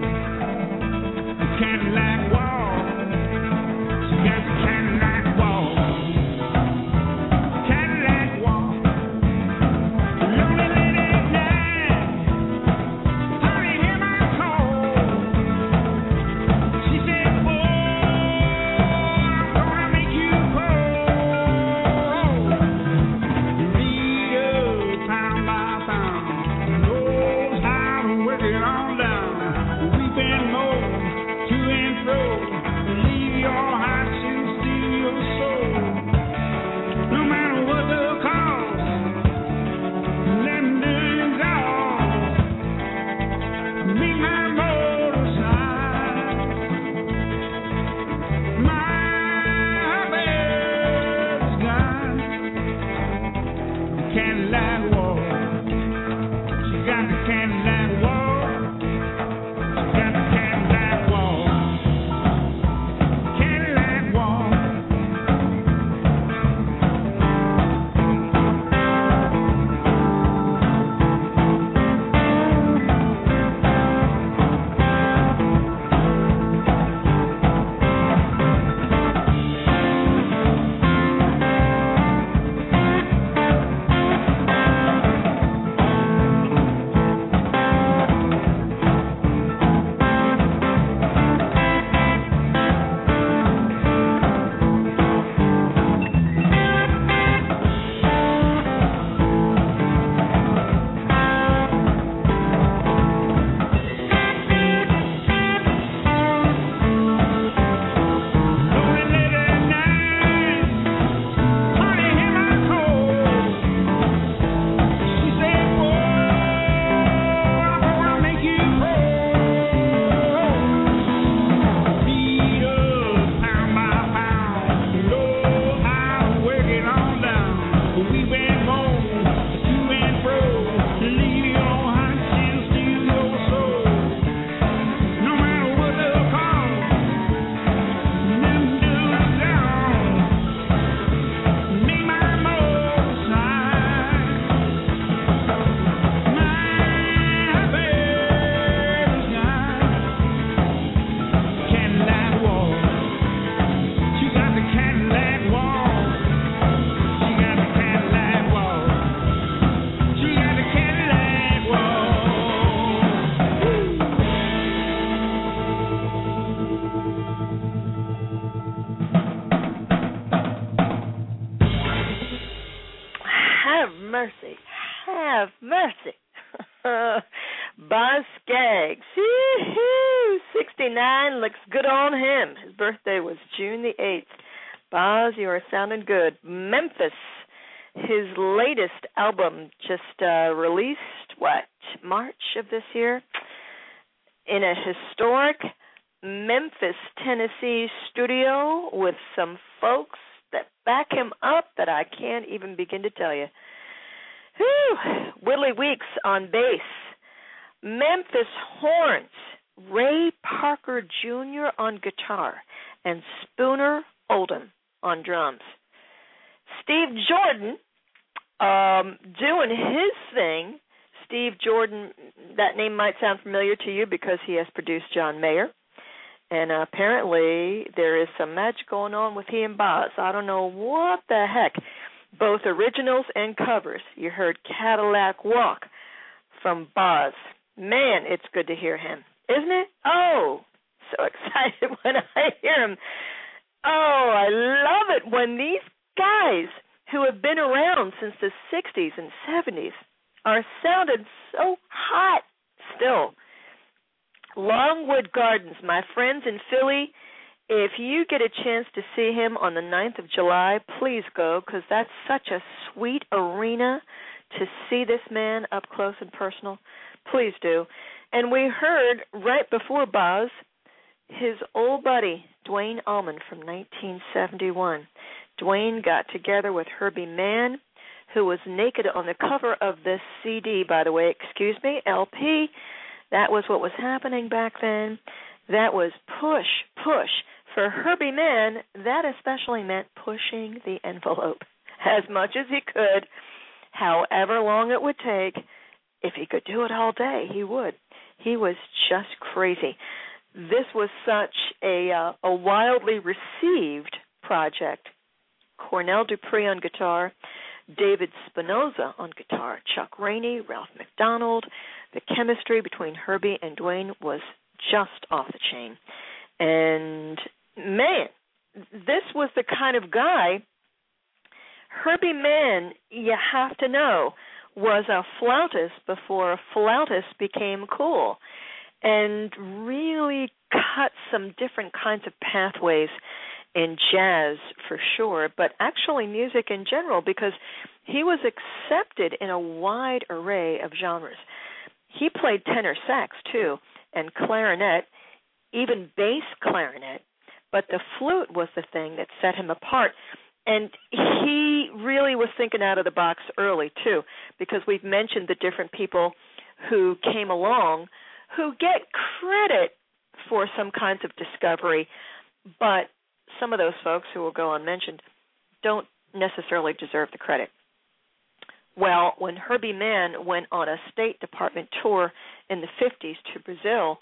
Cadillac walk. She got the Cadillac walk. Cadillac walk. Lonely lady at night. Honey, hear my call. She said, boy, I'm gonna make you crawl. Rita, pound by pound, knows how to work it all down. We've been more to and fro. Leave your heart to steal your soul. No matter what the cost, let them do it all. Make my motorcycle. My baby's got Cadillac walk. She got the Cadillac walk. She got the Cadillac walk. Cadillac walk. Lonely lady at night. Honey, hear my call. She said, boy, I'm gonna make you crawl. Beat up pound by pound. Knows how to work it all down. We've been more to and fro. Leave your heart and steal your soul. No matter what the cost, let 'em do it all. Make my motorcycle. My baby's got Cadillac walk. She got the Cadillac walk. She got the Cadillac walk. She got the Cadillac walk. Woo. Have mercy. Have mercy. Boz Scaggs. Woo-hoo. sixty-nine looks good on him. His birthday was June the eighth. Boz, you are sounding good. Memphis. His latest album just uh, released, what, March of this year? In a historic Memphis, Tennessee studio with some folks that back him up that I can't even begin to tell you. Whew. Willie Weeks on bass. Memphis horns. Ray Parker Junior on guitar. And Spooner Oldham on drums. Steve Jordan um, doing his thing, Steve Jordan, that name might sound familiar to you because he has produced John Mayer. And uh, apparently there is some magic going on with he and Boz. I don't know what the heck. Both originals and covers. You heard Cadillac Walk from Boz. Man, it's good to hear him, isn't it? Oh, so excited when I hear him. Oh, I love it when these guys who have been around since the sixties and seventies are sounded so hot still. Longwood Gardens, my friends in Philly, if you get a chance to see him on the ninth of July, please go, because that's such a sweet arena to see this man up close and personal. Please do. And we heard right before Boz, his old buddy, Duane Allman from nineteen seventy-one. Duane got together with Herbie Mann, who was naked on the cover of this C D, by the way, excuse me, L P. That was what was happening back then. That was push, push. For Herbie Mann, that especially meant pushing the envelope as much as he could, however long it would take. If he could do it all day, he would. He was just crazy. This was such a uh, a wildly received project. Cornell Dupree on guitar, David Spinoza on guitar, Chuck Rainey, Ralph McDonald. The chemistry between Herbie and Duane was just off the chain. And, man, this was the kind of guy, Herbie Mann, you have to know, was a flautist before a flautist became cool, and really cut some different kinds of pathways in jazz for sure, but actually music in general, because he was accepted in a wide array of genres. He played tenor sax, too, and clarinet, even bass clarinet, but the flute was the thing that set him apart. And he really was thinking out of the box early, too, because we've mentioned the different people who came along who get credit for some kinds of discovery, but some of those folks who will go unmentioned don't necessarily deserve the credit. Well, when Herbie Mann went on a State Department tour in the fifties to Brazil,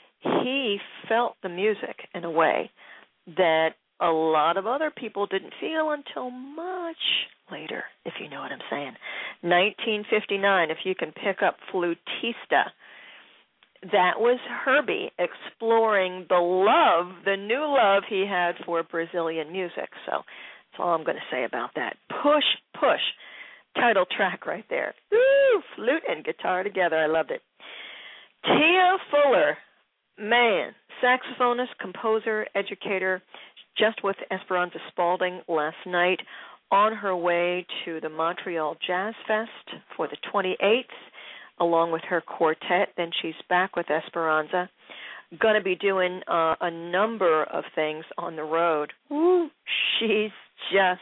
he felt the music in a way that a lot of other people didn't feel until much later, if you know what I'm saying. nineteen fifty-nine, if you can pick up Flutista, that was Herbie exploring the love, the new love he had for Brazilian music. So that's all I'm going to say about that. Push, push. Title track right there. Ooh, flute and guitar together. I loved it. Tia Fuller, man, saxophonist, composer, educator, just with Esperanza Spalding last night, on her way to the Montreal Jazz Fest for the twenty-eighth, along with her quartet. Then she's back with Esperanza. Going to be doing uh, a number of things on the road. Woo, she's just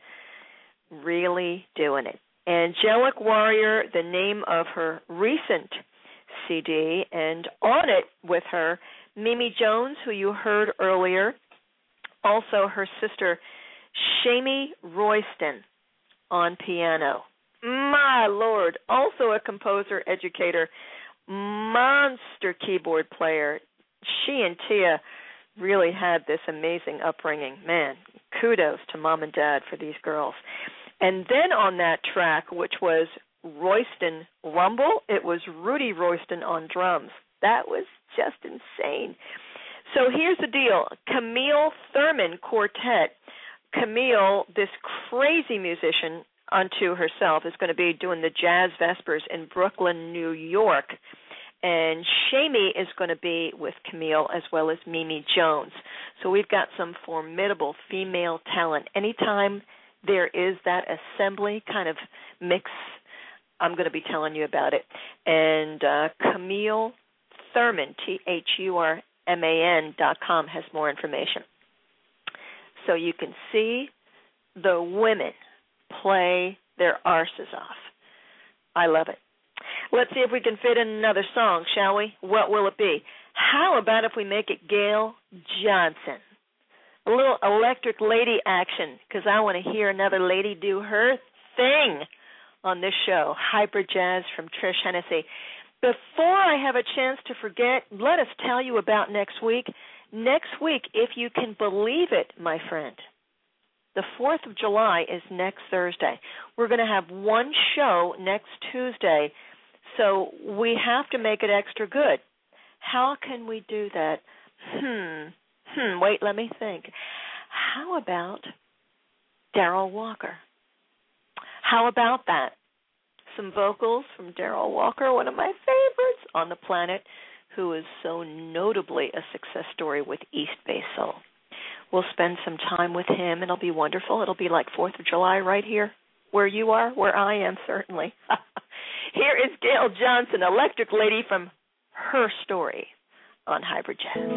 really doing it. Angelic Warrior, the name of her recent C D, and on it with her, Mimi Jones, who you heard earlier, also her sister, Shamie Royston, on piano. My Lord, also a composer, educator, monster keyboard player. She and Tia really had this amazing upbringing. Man, kudos to Mom and Dad for these girls. And then on that track, which was Royston Rumble, it was Rudy Royston on drums. That was just insane. So here's the deal. Camille Thurman Quartet. Camille, this crazy musician unto herself, is going to be doing the Jazz Vespers in Brooklyn, New York. And Shamie is going to be with Camille as well as Mimi Jones. So we've got some formidable female talent. Anytime there is that assembly kind of mix, I'm going to be telling you about it. And uh, Camille Thurman, T H U R M A N dot com, has more information. So you can see the women play their arses off. I love it. Let's see if we can fit in another song, shall we? What will it be? How about if we make it Gail Johnson? A little electric lady action, because I want to hear another lady do her thing on this show, Hybrid Jazz from Trish Hennessy. Before I have a chance to forget, let us tell you about next week. Next week, if you can believe it, my friend, the fourth of July is next Thursday. We're going to have one show next Tuesday, so we have to make it extra good. How can we do that? Hmm. Hmm. Wait, let me think. How about Darrell Walker? How about that? Some vocals from Darrell Walker, one of my favorites on the planet, who is so notably a success story with East Bay Soul. We'll spend some time with him. It'll be wonderful. It'll be like fourth of July right here where you are, where I am, certainly. Here is Gail Johnson, Electric Lady, from Her Story on Hybrid Jazz.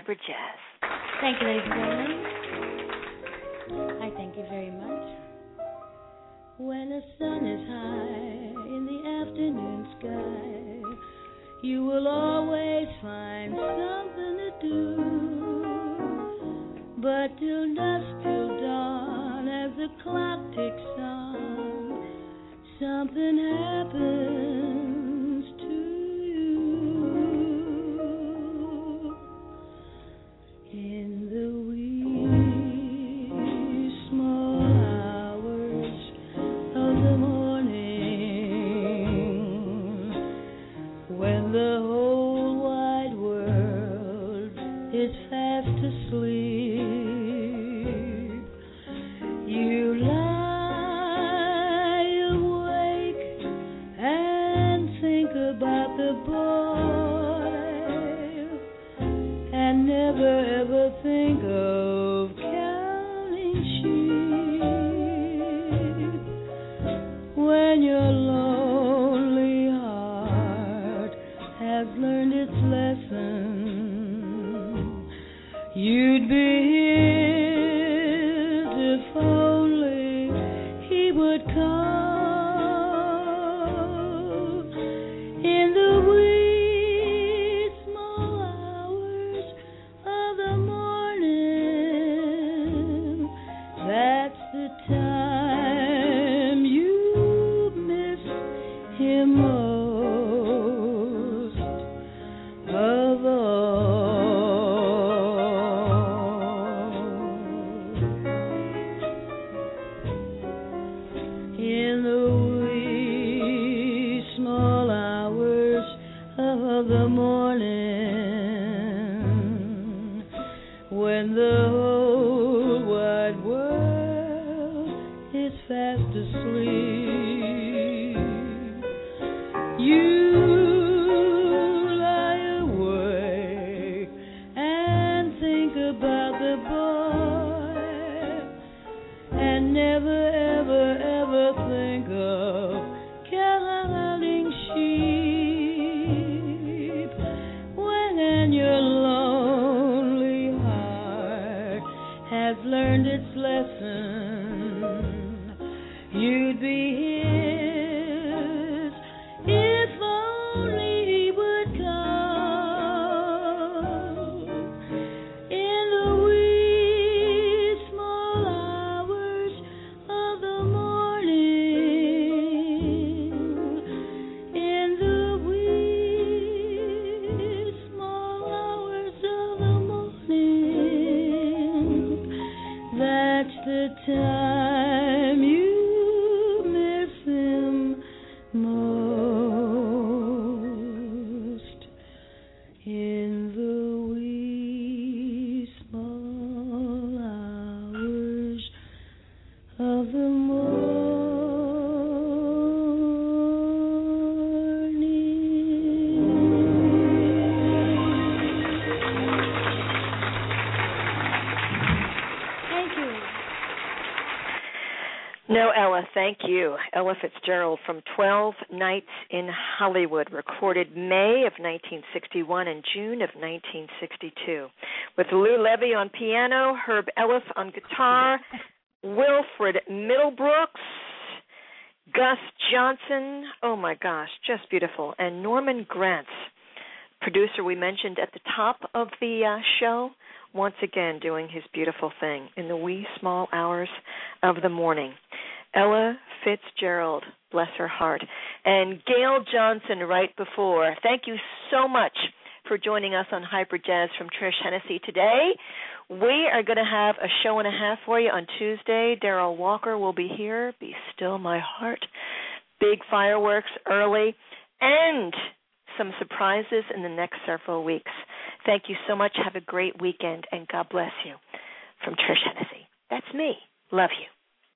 Hybrid Jazz. Thank you, ladies and gentlemen. I thank you very much. When the sun is high in the afternoon sky, you will always find something to do. But till dusk, till dawn, as the clock ticks on, something happens to you. In the wee small hours of the morning, when the whole wide world is fast asleep, you lie awake and think about the boy, and never ever think of counting sheep. When your lonely heart has learned its lesson, you'd be his if only he would come. In the wee small hours of the morning, that's the time you miss him most of all. In the wee small hours of the morning, when the whole wide world is fast asleep, you lie awake and think about the boy, and never ever ever think of counting sheep. When your lonely heart has learned its lesson, you'd be his if only he would come. In the wee small hours of the morning, in the wee small hours of the morning, that's the time you miss him most. In the wee small hours of the morning. Thank you. No, Ella, thank you. Ella Fitzgerald from twelve Nights in Hollywood, recorded May of nineteen sixty-one and June of nineteen sixty-two. With Lou Levy on piano, Herb Ellis on guitar, Wilfred Middlebrooks, Gus Johnson, oh my gosh, just beautiful, and Norman Granz, producer we mentioned at the top of the uh, show, once again doing his beautiful thing in the wee small hours of the morning. Ella Fitzgerald, bless her heart. And Gail Johnson right before. Thank you so much for joining us on Hybrid Jazz from Trish Hennessy today. We are going to have a show and a half for you on Tuesday. Darrell Walker will be here. Be Still My Heart. Big fireworks early. And some surprises in the next several weeks. Thank you so much. Have a great weekend, and God bless you. From Trish Hennessy. That's me. Love you.